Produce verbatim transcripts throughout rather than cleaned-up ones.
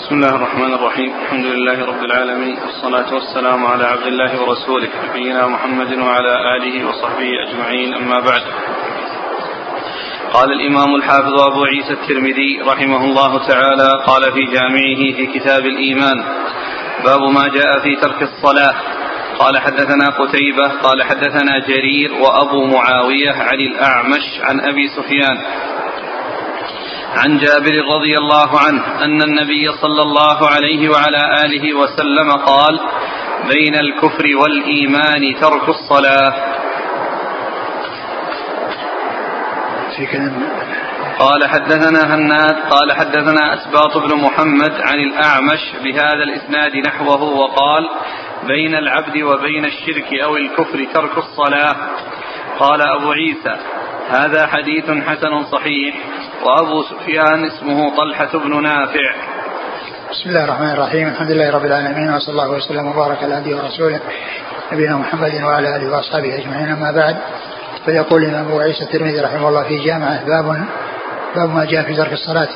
بسم الله الرحمن الرحيم. الحمد لله رب العالمين، والصلاة والسلام على عبد الله ورسوله نبينا محمد وعلى آله وصحبه أجمعين، أما بعد. قال الإمام الحافظ أبو عيسى الترمذي رحمه الله تعالى قال في جامعه في كتاب الإيمان: باب ما جاء في ترك الصلاة. قال حدثنا قتيبة قال حدثنا جرير وأبو معاوية عن الأعمش عن أبي سفيان عن جابر رضي الله عنه أن النبي صلى الله عليه وعلى آله وسلم قال: بين الكفر والإيمان ترك الصلاة. قال حدثنا هناد قال حدثنا أسباط بن محمد عن الأعمش بهذا الإسناد نحوه، وقال: بين العبد وبين الشرك أو الكفر ترك الصلاة. قال أبو عيسى: هذا حديث حسن صحيح. وأبو سفيان اسمه طلحة بن نافع. بسم الله الرحمن الرحيم. الحمد لله رب العالمين، وصلى الله وسلم وبارك على عبده ورسوله نبينا محمد وعلى آله وأصحابه أجمعين، أما بعد. فيقول الإمام أبو عيسى الترمذي رحمه الله في جامعه: باب باب ما جاء في ترك الصلاة،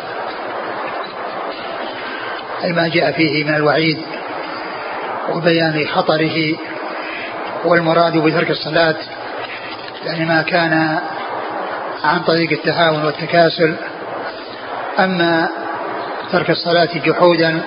أي ما جاء فيه من الوعيد وبيان خطره. والمراد بترك الصلاة يعني ما كان عن طريق التهاون والتكاسل. أما ترك الصلاة جحودا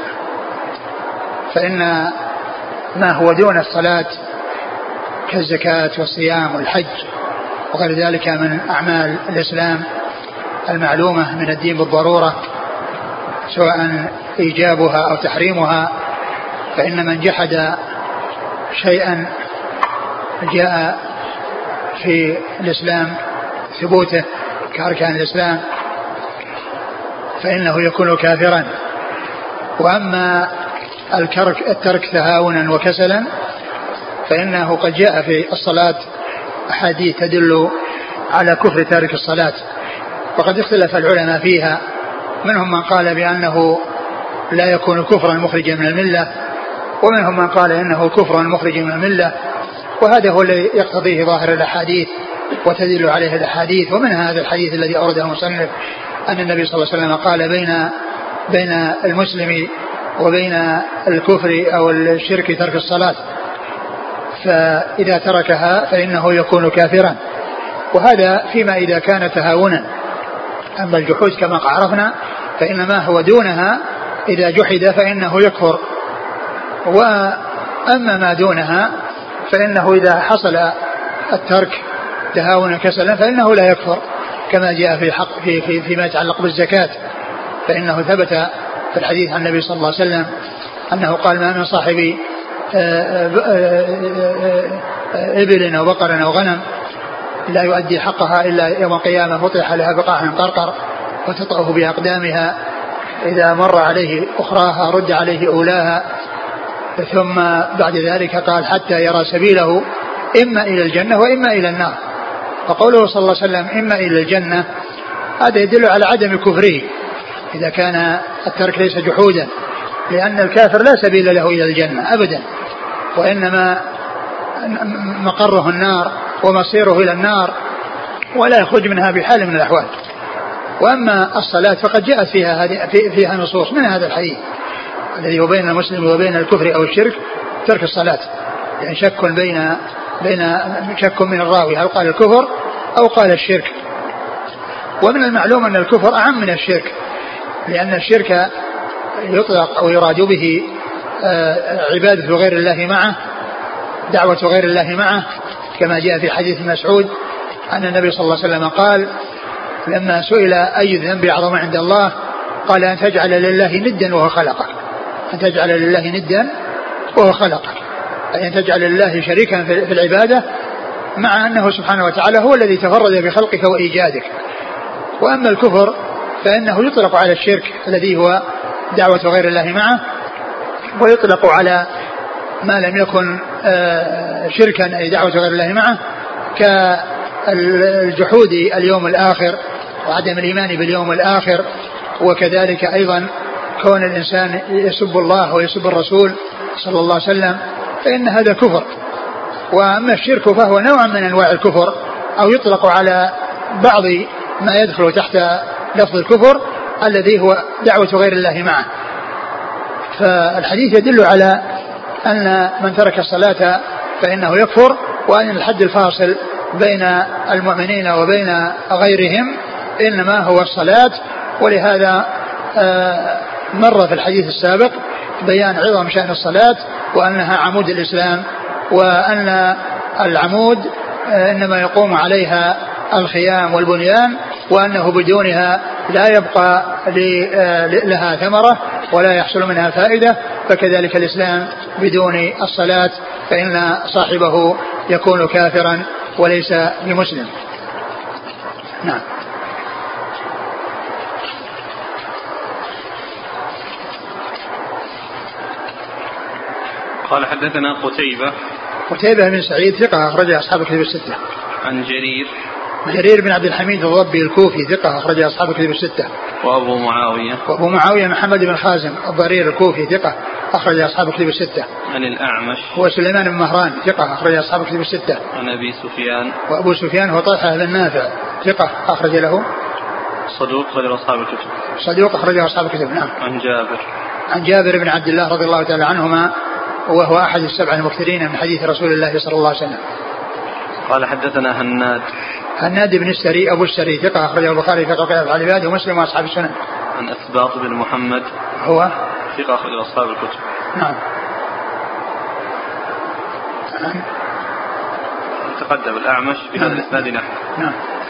فإن ما هو دون الصلاة كالزكاة والصيام والحج وغير ذلك من أعمال الإسلام المعلومة من الدين بالضرورة، سواء إيجابها أو تحريمها. فإن من جحد شيئا جاء في الإسلام ثبوته كأركان الإسلام فإنه يكون كافرا. وأما الترك تهاونا وكسلا فإنه قد جاء في الصلاة أحاديث تدل على كفر تارك الصلاة، وقد اختلف العلماء فيها. منهم من قال بأنه لا يكون كفرا مخرجا من الملة، ومنهم من قال إنه كفرا مخرجا من الملة. وهذا هو الذي يقتضيه ظاهر الأحاديث وتدل عليه الأحاديث. ومن هذا الحديث الذي أورده المصنف أن النبي صلى الله عليه وسلم قال: بين بين المسلم وبين الكفر أو الشرك ترك الصلاة، فإذا تركها فإنه يكون كافرا. وهذا فيما إذا كان تهاونا. أما الجحود كما عرفنا فإنما هو دونها، إذا جحد فإنه يكفر. وأما ما دونها فإنه إذا حصل الترك تهاونا كسلا فإنه لا يكفر، كما جاء في حق في في فيما يتعلق بالزكاة، فإنه ثبت في الحديث عن النبي صلى الله عليه وسلم أنه قال: ما من صاحب إبل أو بقر أو غنم لا يؤدي حقها إلا يوم القيامة فطرح لها بقاع قرقر وتطأه بأقدامها، إذا مر عليه أخراها رد عليه أولاها، ثم بعد ذلك قال: حتى يرى سبيله إما إلى الجنة وإما إلى النار. فقوله صلى الله عليه وسلم إما إلى الجنة هذا يدل على عدم كفره إذا كان الترك ليس جحودا، لأن الكافر لا سبيل له إلى الجنة أبدا، وإنما مقره النار ومصيره إلى النار ولا يخرج منها بحال من الأحوال. وأما الصلاة فقد جاءت فيها, فيها نصوص من هذا الحديث الذي هو بين المسلم وبين الكفر أو الشرك ترك الصلاة، يعني شك بين بين شك من الراوي هل قال الكفر أو قال الشرك. ومن المعلوم أن الكفر أعم من الشرك، لأن الشرك يطلق أو يراد به عبادة غير الله معه، دعوة غير الله معه، كما جاء في حديث مسعود أن النبي صلى الله عليه وسلم قال لما سئل أي الذنب أعظم عند الله قال: أن تجعل لله ندا وهو خلقك. أن تجعل لله ندا وهو خلقك، أي أن تجعل لله شريكا في العبادة، مع أنه سبحانه وتعالى هو الذي تفرد بخلقك وإيجادك. وأما الكفر فإنه يطلق على الشرك الذي هو دعوة غير الله معه، ويطلق على ما لم يكن شركا أي دعوة غير الله معه كالجحود اليوم الآخر وعدم الإيمان باليوم الآخر، وكذلك أيضا كون الإنسان يسب الله ويسب الرسول صلى الله عليه وسلم، فإن هذا كفر. وأما الشرك فهو نوع من أنواع الكفر، أو يطلق على بعض ما يدخل تحت لفظ الكفر الذي هو دعوة غير الله معه. فالحديث يدل على أن من ترك الصلاة فإنه يكفر، وأن الحد الفاصل بين المؤمنين وبين غيرهم إنما هو الصلاة. ولهذا مر في الحديث السابق بيان عظم شأن الصلاة وأنها عمود الإسلام، وأن العمود إنما يقوم عليها الخيام والبنيان، وأنه بدونها لا يبقى لها ثمرة ولا يحصل منها فائدة. فكذلك الإسلام بدون الصلاة فإن صاحبه يكون كافرا وليس بمسلم. نعم. قال حدثنا قتيبة قتيبة بن سعيد ثقة أخرج أصحاب الكتب الستة. عن جرير جرير بن عبد الحميد الضبي الكوفي ثقة أخرج أصحاب الكتب الستة. وأبو معاوية وأبو معاوية محمد بن خازم الضرير الكوفي ثقة أخرج أصحاب الكتب الستة. عن الأعمش هو سليمان بن مهران ثقة أخرج أصحاب الكتب الستة. عن أبي سفيان وأبو سفيان هو طلحة بن نافع ثقة أخرج له صدوق أخرج أصحاب الكتب صدوق أخرج أصحاب الكتب. نعم. عن جابر عن جابر بن عبد الله رضي الله تعالى عنهما وهو أحد السبع المكثرين من حديث رسول الله صلى الله عليه وسلم. قال حدثنا هناد هناد بن السري أبو السري ثقة أخرجه البخاري في الأفعال العباد ومسلم وأصحاب السنن. عن أسباط بن محمد هو ثقة أخرج أصحاب الكتب. نعم. تقدم الأعمش بهذا الإسناد نحو. نعم.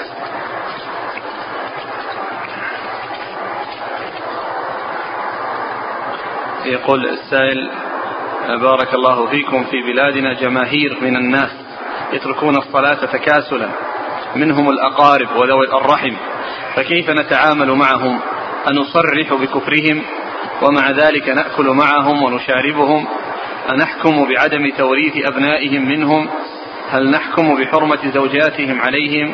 يقول السائل: بارك الله فيكم، في بلادنا جماهير من الناس يتركون الصلاة تكاسلا، منهم الأقارب وذوي الرحم، فكيف نتعامل معهم؟ أنصرح بكفرهم ومع ذلك نأكل معهم ونشاربهم؟ أنحكم بعدم توريث أبنائهم منهم؟ هل نحكم بحرمة زوجاتهم عليهم؟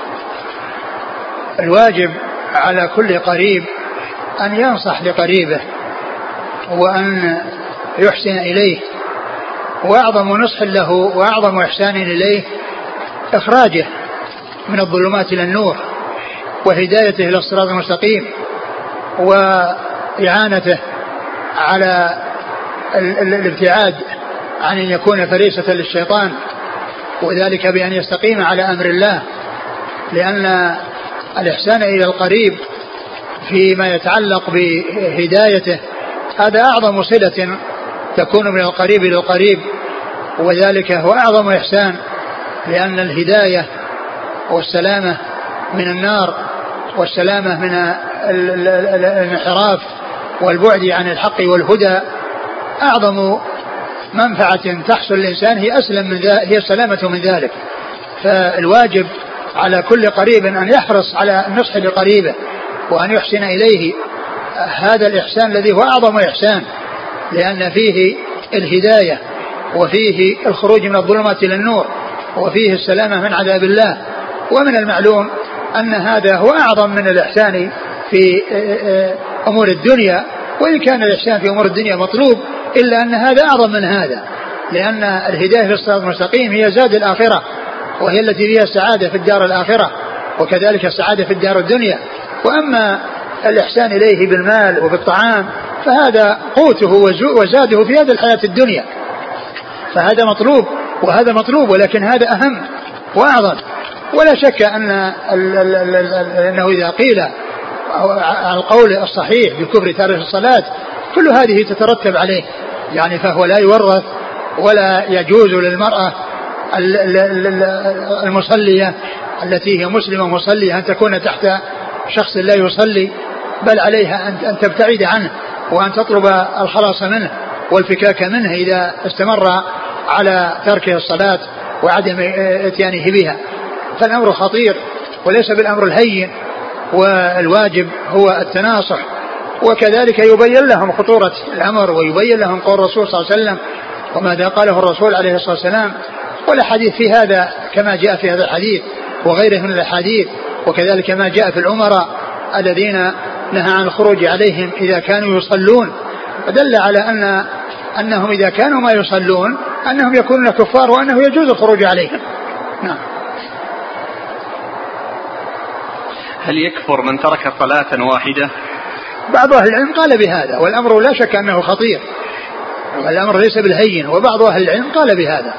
الواجب على كل قريب أن ينصح لقريبه وأن يحسن إليه، وأعظم نصح له وأعظم إحسان إليه إخراجه من الظلمات إلى النور، وهدايته إلى الصراط المستقيم، وإعانته على الابتعاد عن أن يكون فريسة للشيطان، وذلك بأن يستقيم على أمر الله، لأن الإحسان إلى القريب فيما يتعلق بهدايته هذا أعظم صلة تكون من القريب إلى القريب، وذلك هو أعظم إحسان، لأن الهداية والسلامة من النار والسلامة من الانحراف والبعد عن الحق والهدى أعظم منفعة تحصل الإنسان هي أسلم من ذلك، هي السلامة من ذلك. فالواجب على كل قريب أن يحرص على النصح لقريبه وأن يحسن إليه هذا الإحسان الذي هو أعظم إحسان، لأن فيه الهداية وفيه الخروج من الظلمات إلى النور وفيه السلامة من عذاب الله. ومن المعلوم أن هذا هو أعظم من الإحسان في أمور الدنيا، وإن كان الإحسان في أمور الدنيا مطلوب إلا أن هذا أعظم من هذا، لأن الهداية في الصراط المستقيم هي زاد الآخرة، وهي التي فيها السعادة في الدار الآخرة وكذلك السعادة في الدار الدنيا. وأما الإحسان إليه بالمال وبالطعام فهذا قوته وزاده في هذه الحياة الدنيا، فهذا مطلوب وهذا مطلوب، ولكن هذا أهم وأعظم. ولا شك أن أنه إذا قيل القول الصحيح بكفر تارك الصلاة كل هذه تترتب عليه، يعني فهو لا يورث ولا يجوز للمرأة المصلية التي هي مسلمة مصلية أن تكون تحت شخص لا يصلي، بل عليها أن تبتعد عنه وأن تطلب الخلاص منه والفكاك منه إذا استمر على تركه الصلاة وعدم اتيانه بها. فالأمر خطير وليس بالأمر الهين، والواجب هو التناصح، وكذلك يبين لهم خطورة الأمر ويبين لهم قول الرسول صلى الله عليه وسلم وماذا قاله الرسول عليه الصلاة والسلام. والحديث في هذا كما جاء في هذا الحديث وغيره من الحديث، وكذلك ما جاء في الأمراء الذين نهى عن الخروج عليهم إذا كانوا يصلون، فدل على أن أنهم إذا كانوا ما يصلون أنهم يكونون كفار وأنه يجوز الخروج عليهم. نعم. هل يكفر من ترك صلاة واحدة بعض أهل العلم قال بهذا، والأمر لا شك أنه خطير، والأمر ليس بالهين، وبعض أهل العلم قال بهذا.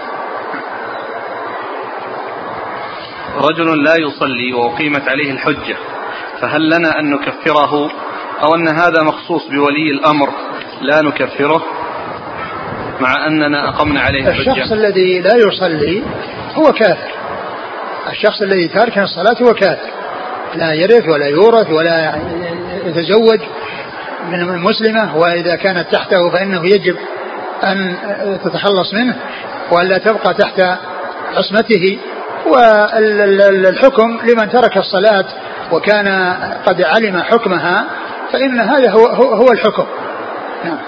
رجل لا يصلي وأقيمت عليه الحجة، فهل لنا أن نكفره أو أن هذا مخصوص بولي الأمر لا نكفره مع أننا أقمنا عليه الحجة؟ الشخص الذي لا يصلي هو كافر، الشخص الذي تارك الصلاة هو كافر، لا يرث ولا يورث ولا يتزوج من المسلمة، وإذا كانت تحته فإنه يجب أن تتخلص منه وألا تبقى تحت عصمته. والحكم لمن ترك الصلاة وكان قد علم حكمها فإن هذا هو, هو الحكم. نعم.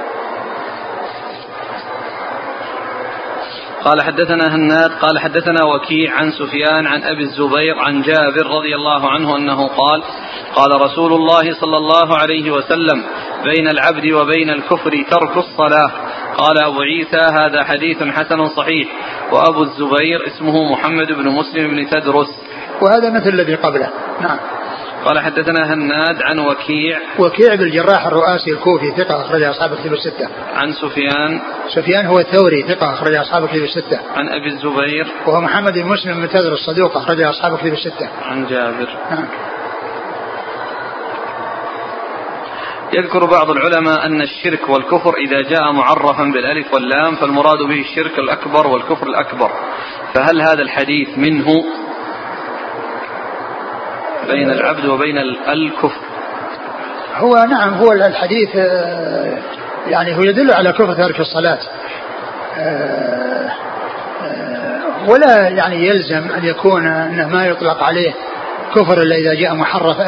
قال حدثنا هناد قال حدثنا وكيع عن سفيان عن أبي الزبير عن جابر رضي الله عنه أنه قال قال رسول الله صلى الله عليه وسلم بين العبد وبين الكفر ترك الصلاة. قال أبو عيسى هذا حديث حسن صحيح، وأبو الزبير اسمه محمد بن مسلم بن تدرس، وهذا مثل الذي قبله. نعم. قال حدثنا هناد عن وكيع وكيع بالجراح الرؤاسي الكوفي ثقة أخرج أصحاب الكتب الستة. عن سفيان سفيان هو الثوري ثقة أخرج أصحاب الكتب الستة. عن أبي الزبير وهو محمد بن مسلم بن تدرس صدوق أخرج أصحاب الكتب الستة. عن جابر. نعم. يذكر بعض العلماء أن الشرك والكفر إذا جاء معرفا بالألف واللام فالمراد به الشرك الأكبر والكفر الأكبر، فهل هذا الحديث منه بين العبد وبين الكفر؟ هو نعم، هو الحديث يعني هو يدل على كفر ترك الصلاة، ولا يعني يلزم أن يكون أنه ما يطلق عليه كفر إلا إذا جاء محرف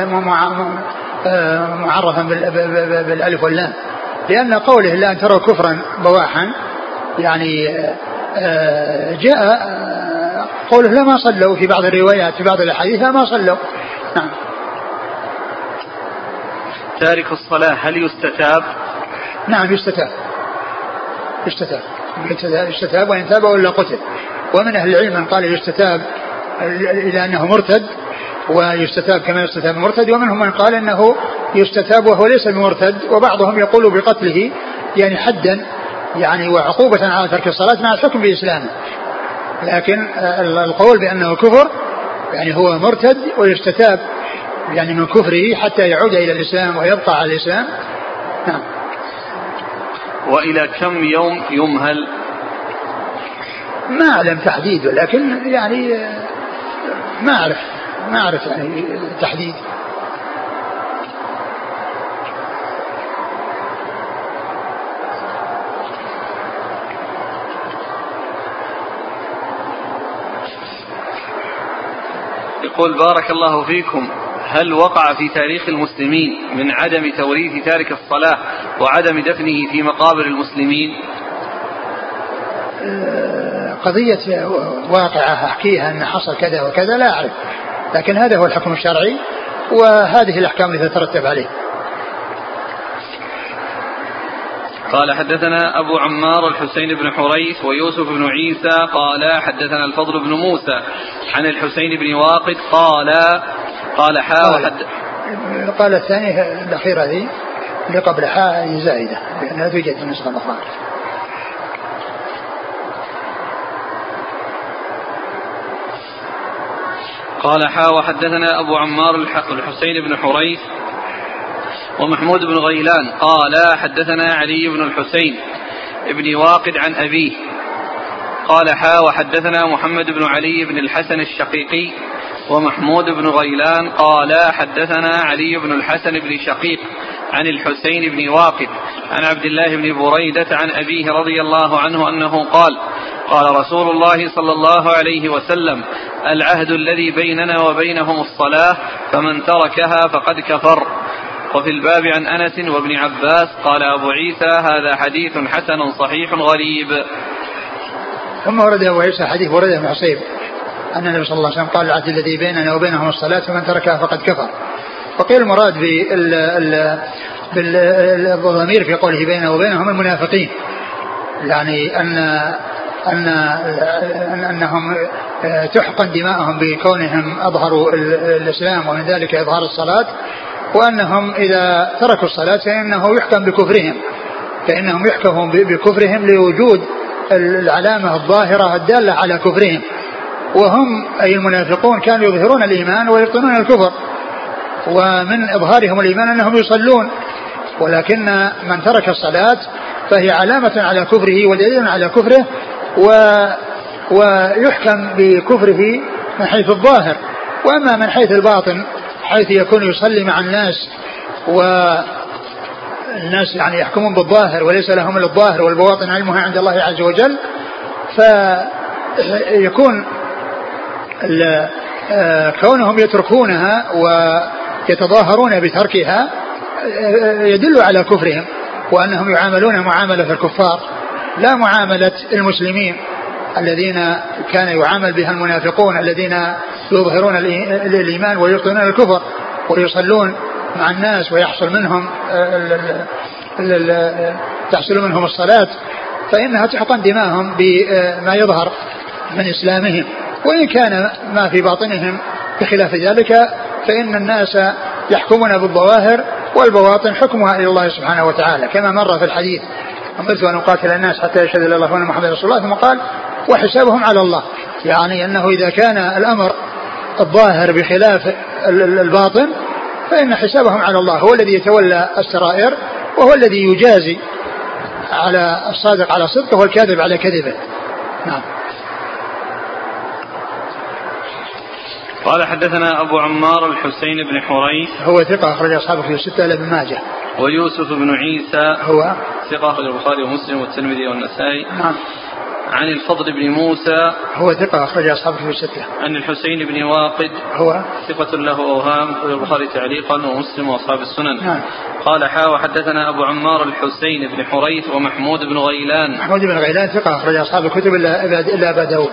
معرفا بالألف واللام، لأن قوله لا أن تروا كفرا بواحا يعني جاء قوله لا ما صلوا في بعض الروايات في بعض الأحاديث ما صلوا. نعم. تارك الصلاة هل يستتاب؟ نعم يستتاب، يستتاب يستتاب وإن تاب ولا قتل. ومن أهل العلم من قال يستتاب إلى أنه مرتد ويستتاب كما يستتاب المرتد، ومنهم من قال أنه يستتاب وهو ليس بمرتد، وبعضهم يقول بقتله يعني حدا يعني وعقوبة على ترك الصلاة مع الحكم بإسلامه، لكن القول بأنه كفر يعني هو مرتد ويستتاب يعني من كفره حتى يعود إلى الإسلام ويبقى على الإسلام. نعم. وإلى كم يوم يمهل؟ ما أعلم تحديد، لكن يعني ما أعرف ما أعرف يعني تحديد. يقول بارك الله فيكم، هل وقع في تاريخ المسلمين من عدم توريث تارك الصلاة وعدم دفنه في مقابر المسلمين؟ قضية واقعة أحكيها أن حصل كذا وكذا لا أعرف، لكن هذا هو الحكم الشرعي وهذه الأحكام التي تترتب عليه. قال حدثنا أبو عمار الحسين بن حريث ويوسف بن عيسى قال حدثنا الفضل بن موسى عن الحسين بن واقد قال قال حا وحد قال الثاني الأخيرة هذه اللي قبل حا زائدة لأنها توجد في النسخة الأخرى. قال حا وحدثنا أبو عمار الحسين بن حريث ومحمود بن غيلان قال حدثنا علي بن الحسين ابن واقد عن أبيه قال حا وحدثنا محمد بن علي بن الحسن الشقيقي ومحمود بن غيلان قال حدثنا علي بن الحسن بن شقيق عن الحسين بن واقد عن عبد الله بن بريدة عن أبيه رضي الله عنه أنه قال قال رسول الله صلى الله عليه وسلم العهد الذي بيننا وبينهم الصلاة فمن تركها فقد كفر. وفي الباب عن أنس وابن عباس قال أبو عيسى هذا حديث حسن صحيح غريب. ثم ورد أبو عيسى حديث ورد ابن حصيب أن النبي صلى الله عليه وسلم قال العهد الذي بيننا وبينهم الصلاة فمن تركها فقد كفر. وقيل المراد بالضمير في قوله بيننا وبينهم المنافقين، يعني أن أن أنهم تحقن دماءهم بكونهم أظهروا الإسلام ومن ذلك إظهار الصلاة، وأنهم إذا تركوا الصلاة فإنه يحكم بكفرهم فإنهم يحكمون بكفرهم لوجود العلامة الظاهرة الدالة على كفرهم. وهم أي المنافقون كانوا يظهرون الإيمان ويبطنون الكفر، ومن إظهارهم الإيمان أنهم يصلون، ولكن من ترك الصلاة فهي علامة على كفره ودليل على كفره، و ويحكم بكفره من حيث الظاهر. وأما من حيث الباطن حيث يكون يصلي مع الناس والناس يعني يحكمون بالظاهر وليس لهم إلا الظاهر والبواطن علمها عند الله عز وجل، فيكون كونهم يتركونها ويتظاهرون بتركها يدل على كفرهم، وأنهم يعاملون معاملة الكفار لا معاملة المسلمين الذين كان يعامل بها المنافقون الذين يظهرون الإيمان ويبطنون الكفر ويصلون مع الناس ويحصل منهم تحصل منهم الصلاة، فإنها تحقن دماءهم بما يظهر من إسلامهم، وإن كان ما في باطنهم بخلاف ذلك فإن الناس يحكمون بالظواهر والبواطن حكمها إلى الله سبحانه وتعالى، كما مر في الحديث: أمرت أن أقاتل الناس حتى يشهد أن لا إله إلا الله وأن محمدا رسول الله، ثم قال: وحسابهم على الله. يعني أنه إذا كان الأمر الظاهر بخلاف الباطن فإن حسابهم على الله، هو الذي يتولى السرائر وهو الذي يجازي على الصادق على صدقه والكاذب على كذبه. نعم. قال حدثنا أبو عمار الحسين بن حريث هو ثقة أخرج أصحابه في الستة إلا ابن ماجه. ويوسف بن عيسى هو ثقة أخرج البخاري ومسلم والترمذي والنسائي. نعم. عن الفضل بن موسى هو ثقة أخرج أصحابه في الستة. عن الحسين بن واقد هو ثقة له أوهام أخرج البخاري تعليقا ومسلم وأصحاب السنن. نعم. قال حا وحدثنا أبو عمار الحسين بن حريث ومحمود بن غيلان. محمود بن غيلان ثقة أخرج أصحاب الكتب إلا أبا داود.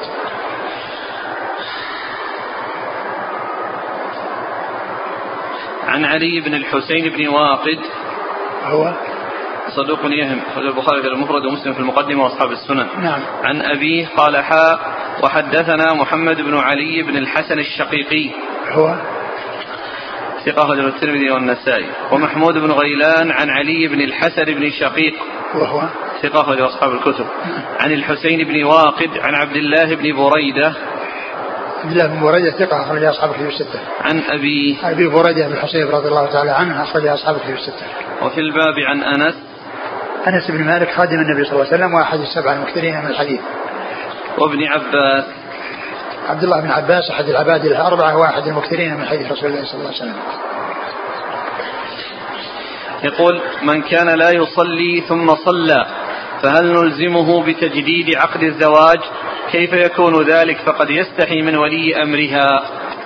عن علي بن الحسين بن واقد هو صدوق يهم أخرج البخاري في المفرد ومسلم في المقدمة وأصحاب السنن. نعم. عن أبيه قال حا وحدثنا محمد بن علي بن الحسن الشقيقي هو ثقة أخرج الترمذي والنسائي. ومحمود بن غيلان عن علي بن الحسن بن شقيق وهو ثقة أخرج أصحاب الكتب. عن الحسين بن واقد عن عبد الله بن بريدة عبد الله بن بريدة ثقة أخرج أصحاب الكتب الستة. عن أبي أبي بريدة بن الحصيب رضي الله تعالى عنه أخرج أصحاب الكتب الستة. وفي الباب عن أنس أنس بن مالك خادم النبي صلى الله عليه وسلم وأحد السبع المكثرين من الحديث. وابن عباس عبد الله بن عباس أحد العباد الأربعة واحد المكثرين من حديث رسول الله صلى الله عليه وسلم. يقول: من كان لا يصلي ثم صلى فهل نلزمه بتجديد عقد الزواج؟ كيف يكون ذلك فقد يستحي من ولي أمرها؟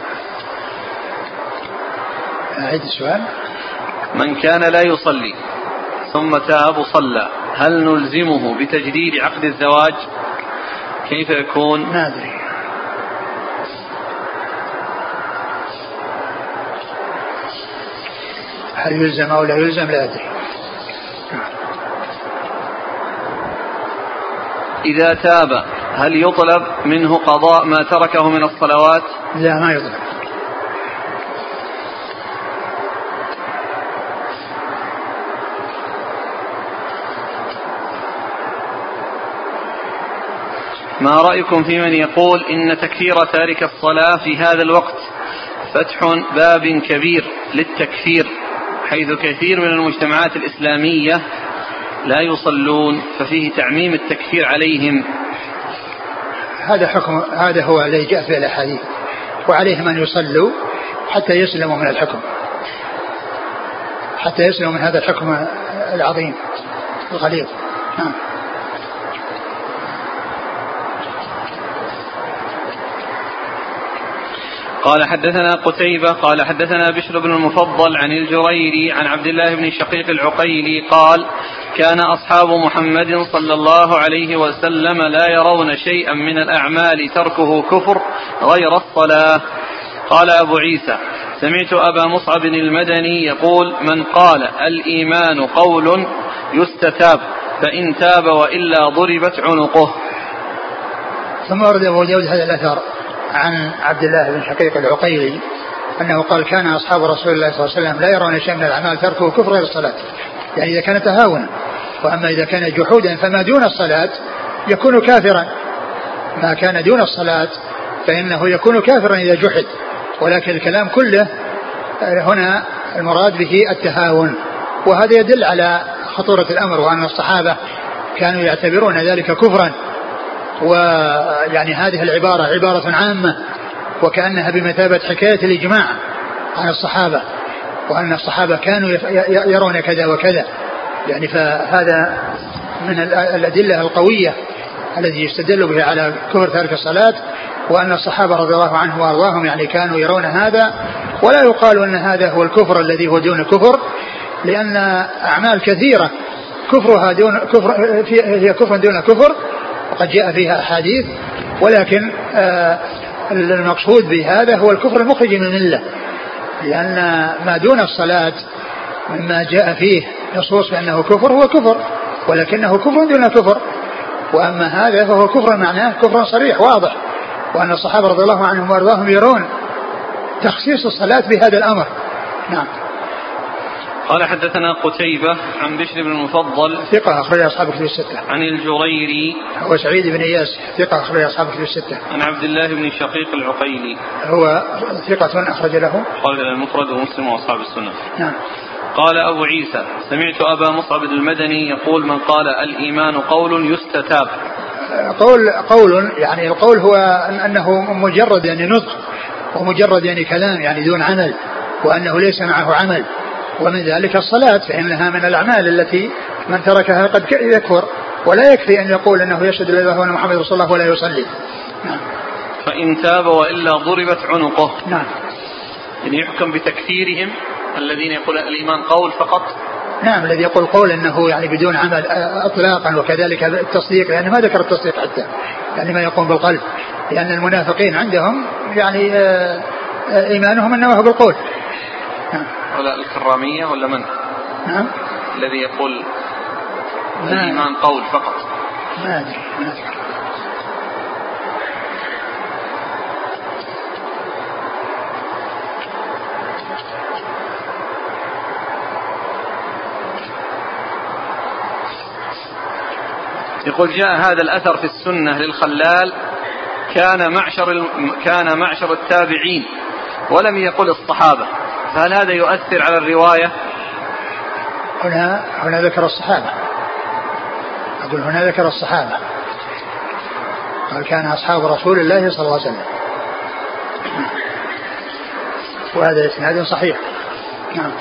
أعيد السؤال. من كان لا يصلي ثم تاب وصلى هل نلزمه بتجديد عقد الزواج؟ كيف يكون؟ ما أدري. هل يلزم أو لا يلزم لا أدري. إذا تاب هل يطلب منه قضاء ما تركه من الصلوات؟ لا ما يطلب. ما رأيكم في من يقول إن تكفير تارك الصلاة في هذا الوقت فتح باب كبير للتكفير، حيث كثير من المجتمعات الإسلامية لا يصلون ففيه تعميم التكفير عليهم؟ هذا حكم، هذا هو الذي جاء في الأحاديث، وعليهم أن يصلوا حتى يسلموا من الحكم، حتى يسلموا من هذا الحكم العظيم الغليظ. نعم. قال حدثنا قتيبة قال حدثنا بشر بن المفضل عن الجريري عن عبد الله بن شقيق العقيلي قال: كان أصحاب محمد صلى الله عليه وسلم لا يرون شيئا من الأعمال تركه كفر غير الصلاة. قال أبو عيسى: سمعت أبا مصعب المدني يقول: من قال الإيمان قول يستتاب فإن تاب وإلا ضربت عنقه. ثم ورد أبو داود هذا الأثر عن عبد الله بن شقيق العقيلي أنه قال كان أصحاب رسول الله صلى الله عليه وسلم لا يرون شيء من الأعمال تركه كفر غير الصلاة، يعني إذا كان تهاونا. وأما إذا كان جحودا فما دون الصلاة يكون كافرا، ما كان دون الصلاة فإنه يكون كافرا إذا جحد. ولكن الكلام كله هنا المراد به التهاون، وهذا يدل على خطورة الأمر، وأن الصحابة كانوا يعتبرون ذلك كفرا. ويعني هذه العبارة عبارة عامة، وكأنها بمثابة حكاية الإجماع عن الصحابة، وأن الصحابة كانوا يرون كذا وكذا. يعني فهذا من الأدلة القوية الذي يستدل به على كفر تارك الصلاة، وأن الصحابة رضي الله عنهم وأرضاهم يعني كانوا يرون هذا. ولا يقال أن هذا هو الكفر الذي هو دون كفر، لأن أعمال كثيرة كفرها دون كفر، هي كفر دون كفر، وقد جاء فيها أحاديث. ولكن آه المقصود بهذا هو الكفر المخرج من الملة، لأن ما دون الصلاة مما جاء فيه نصوص بأنه كفر هو كفر، ولكنه كفر دون كفر. وأما هذا فهو كفر معناه كفر صريح واضح، وأن الصحابة رضي الله عنهم وأرضاهم يرون تخصيص الصلاة بهذا الأمر. نعم. قال حدثنا قتيبة عن بشر بن المفضل ثقة أخرج أصحاب الكتب الستة. عن الجريري هو سعيد بن إياس ثقة أخرج أصحاب الكتب الستة. عن عبد الله بن شقيق العقيلي هو ثقة أخرج له قال المفرد ومسلم وأصحاب السنة. نعم. قال أبو عيسى سمعت أبا مصعب المدني يقول من قال الإيمان قول يستتاب. قول قول يعني القول هو أنه مجرد يعني نطق، ومجرد يعني كلام يعني دون عمل، وأنه ليس معه عمل. ومن ذلك الصلاة، فإنها من الأعمال التي من تركها قد يكفر، ولا يكفي أن يقول أنه يشهد لا إله إلا الله محمد رسول الله ولا يصلي. نعم. فإن تاب وإلا ضربت عنقه. نعم. يعني يحكم بتكفيرهم الذين يقول الإيمان قول فقط. نعم، الذي يقول قول أنه يعني بدون عمل أطلاقا، وكذلك التصديق، لأنه ما ذكر التصديق حتى يعني ما يقوم بالقلب، لأن المنافقين عندهم يعني إيمانهم أنه بالقول. نعم. ولا الكرامية ولا من؟ نعم. الذي يقول الإيمان قول فقط. ما أدري ما أدري. يقول جاء هذا الأثر في السنة للخلال كان معشر كان معشر التابعين ولم يقل الصحابة، فهل هذا يؤثر على الرواية؟ هنا هنا ذكر الصحابة، أقول هنا ذكر الصحابة، قال كان أصحاب رسول الله صلى الله عليه وسلم، وهذا إسناد صحيح. نعم.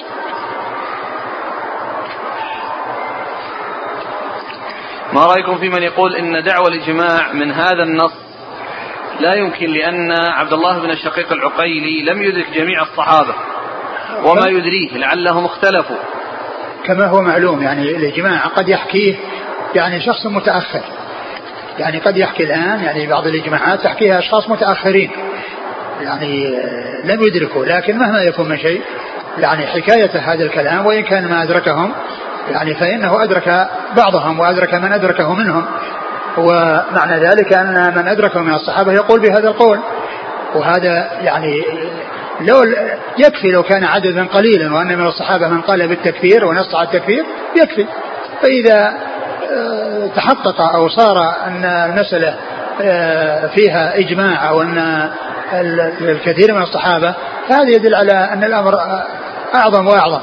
ما رأيكم في من يقول إن دعوى الإجماع من هذا النص لا يمكن، لأن عبد الله بن الشقيق العقيلي لم يدرك جميع الصحابة وما يدريه لعلهم اختلفوا؟ كما هو معلوم يعني الإجماع قد يحكيه يعني شخص متأخر، يعني قد يحكي الآن يعني بعض الإجماعات تحكيها أشخاص متأخرين يعني لم يدركوا، لكن مهما يكون من شيء يعني حكاية هذا الكلام وإن كان ما أدركهم يعني فإنه أدرك بعضهم وأدرك من أدركه منهم، ومعنى ذلك أن من أدركه من الصحابة يقول بهذا القول. وهذا يعني لو يكفي لو كان عددا قليلا، وأن من الصحابة من قال بالتكفير ونص على التكفير يكفي. فإذا تحقق أو صار أن المسألة فيها إجماع أو أن الكثير من الصحابة، فهذا يدل على أن الأمر أعظم وأعظم.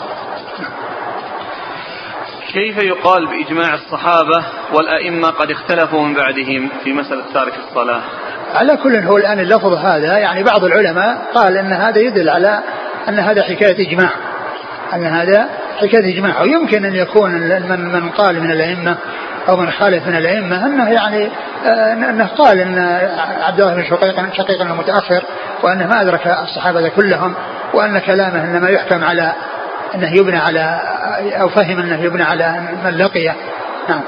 كيف يقال بإجماع الصحابة والأئمة قد اختلفوا من بعدهم في مسألة تارك الصلاة؟ على كل هو الآن اللفظ هذا يعني بعض العلماء قال أن هذا يدل على أن هذا حكاية إجماع، أن هذا حكاية إجماع. ويمكن أن يكون من, من قال من الأئمة أو من خالف من الأئمة أنه يعني أنه قال أن عبد الله بن شقيق شقيق أنه متأخر، وأنه ما أدرك الصحابة كلهم، وأن كلامه إنما يحكم على أنه يبنى على أو فهم أنه يبنى على من لقيه. نعم.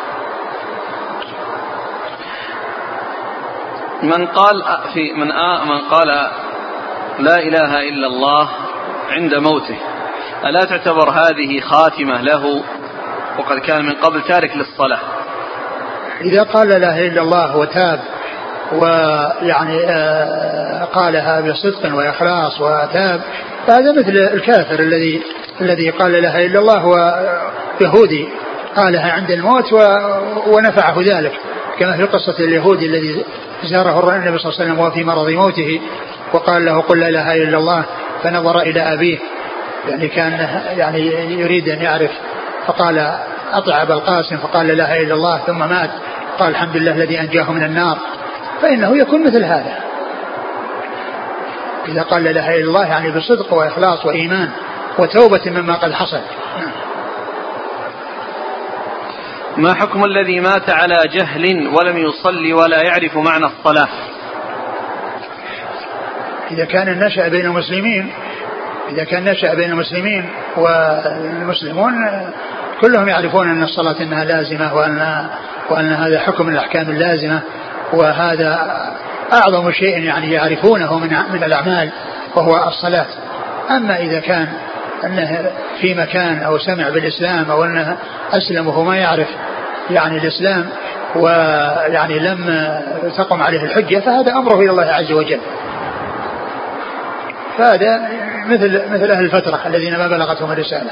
من قال في من آ من قال لا إله إلا الله عند موته ألا تعتبر هذه خاتمة له وقد كان من قبل تارك للصلاة؟ إذا قال لا إله إلا الله وتاب ويعني قالها بصدق وإخلاص وتاب، فهذا مثل الكافر الذي الذي قال لا إله إلا الله ويهودي قالها عند الموت ونفعه ذلك، كما في قصة اليهودي الذي زاره النبي صلى الله عليه وسلم وهو في مرض موته وقال له قل لا إله إلا الله، فنظر إلى أبيه يعني كان يعني يريد أن يعرف، فقال أطع أبا القاسم، فقال لا إله إلا الله ثم مات، قال الحمد لله الذي أنجاه من النار. فإنه يكون مثل هذا إذا قال لا إله إلا الله يعني بصدق وإخلاص وإيمان وتوبة مما قد حصل. ما حكم الذي مات على جهل ولم يصلي ولا يعرف معنى الصلاة؟ إذا كان نشأ بين المسلمين إذا كان نشأ بين المسلمين والمسلمون كلهم يعرفون أن الصلاة إنها لازمة وأن, وأن هذا حكم من الأحكام اللازمة، وهذا أعظم شيء يعني يعرفونه من من الأعمال وهو الصلاة. أما إذا كان أنه في مكان أو سمع بالإسلام أو أنه أسلم وهو ما يعرف يعني الإسلام ويعني لم تقم عليه الحجة، فهذا أمره إلى الله عز وجل. فهذا مثل مثل أهل الفترة الذين ما بلغتهم الرسالة.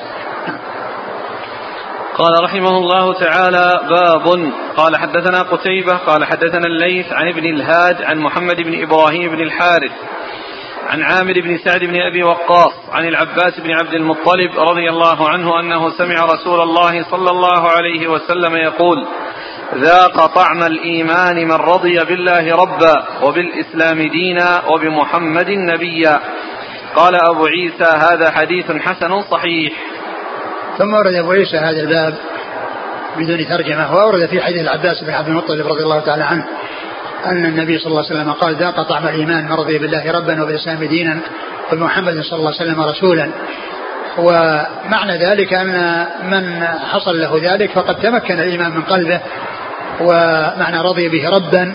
قال رحمه الله تعالى: باب. قال حدثنا قتيبة قال حدثنا الليث عن ابن الهاد عن محمد بن إبراهيم بن الحارث عن عامر بن سعد بن أبي وقاص عن العباس بن عبد المطلب رضي الله عنه أنه سمع رسول الله صلى الله عليه وسلم يقول: ذاق طعم الإيمان من رضي بالله ربا وبالإسلام دينا وبمحمد نبيا. قال أبو عيسى: هذا حديث حسن صحيح. ثم ورد أبو عيسى هذا الباب بدون ترجمة، وأورد في حديث العباس بن عبد المطلب رضي الله تعالى عنه أن النبي صلى الله عليه وسلم قال: ذاق طعم الإيمان من رضي بالله ربا وبالإسلام دينا وبمحمد صلى الله عليه وسلم رسولا. ومعنى ذلك أن من حصل له ذلك فقد تمكن الإيمان من قلبه، ومعنى رضي به ربا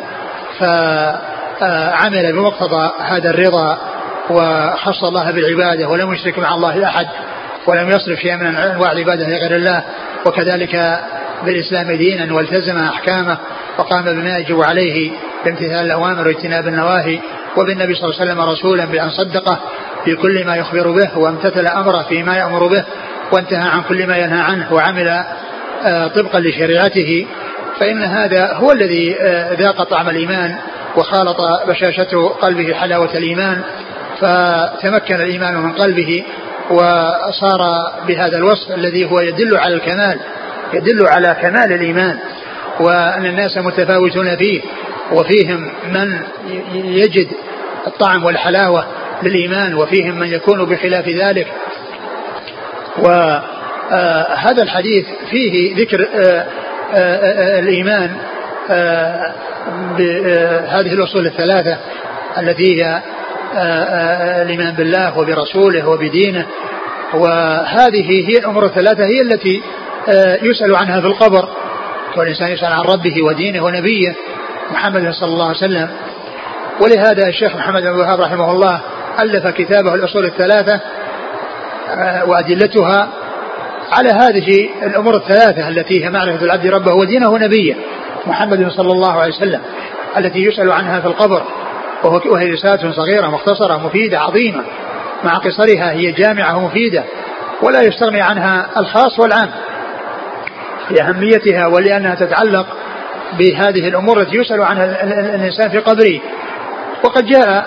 فعمل بمقتضى هذا الرضا وخص الله بالعبادة ولم يشرك مع الله أحد ولم يصرف شيئا من أنواع العبادة لغير الله، وكذلك بالإسلام دينا والتزم أحكامه وقام بما يجب عليه بامتثال الأوامر واجتناب النواهي، وبالنبي صلى الله عليه وسلم رسولا بأن صدقه في كل ما يخبر به وامتثل أمره فيما يأمر به وانتهى عن كل ما ينهى عنه وعمل طبقا لشريعته، فإن هذا هو الذي ذاق طعم الإيمان وخالط بشاشة قلبه حلاوة الإيمان، فتمكن الإيمان من قلبه وصار بهذا الوصف الذي هو يدل على الكمال، يدل على كمال الإيمان، وأن الناس متفاوتون فيه، وفيهم من يجد الطعم والحلاوة للإيمان وفيهم من يكون بخلاف ذلك. وهذا الحديث فيه ذكر الإيمان بهذه الأصول الثلاثة التي هي الإيمان بالله وبرسوله وبدينه، وهذه هي الأمور الثلاثة هي التي يسأل عنها في القبر، والإنسان يسأل عن ربه ودينه ونبيه محمد صلى الله عليه وسلم. ولهذا الشيخ محمد بن الوهاب رحمه الله ألف كتابه الأصول الثلاثة وأدلتها على هذه الأمور الثلاثة التي هي معرفة العبد ربه ودينه ونبيه محمد صلى الله عليه وسلم، التي يسأل عنها في القبر، وهي رسالة صغيرة مختصرة مفيدة عظيمة، مع قصرها هي جامعة مفيدة ولا يستغني عنها الخاص والعام لأهميتها، ولأنها تتعلق بهذه الأمور التي يسأل عنها الإنسان في قبره. وقد جاء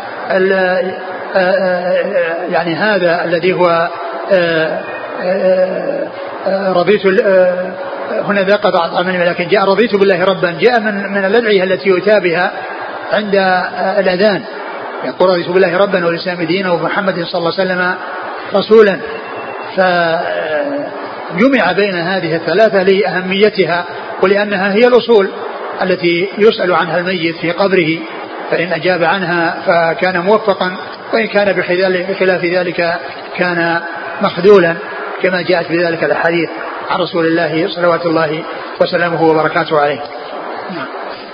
يعني هذا الذي هو رضيت هنا ذاق طعم الإيمان، لكن جاء رضيت بالله ربا، جاء من من الأدعية التي يؤتى بها عند الأذان، يقول رضيت بالله ربا والإسلام دينا ومحمد صلى الله عليه وسلم رسولا. فجمع بين هذه الثلاثة لأهميتها ولأنها هي الأصول التي يسأل عنها الميت في قبره، فإن أجاب عنها فكان موفقا، وإن كان بخلاف ذلك كان مخذولا، كما جاءت بذلك الأحاديث عن رسول الله صلوات الله وسلامه وبركاته عليه. نعم.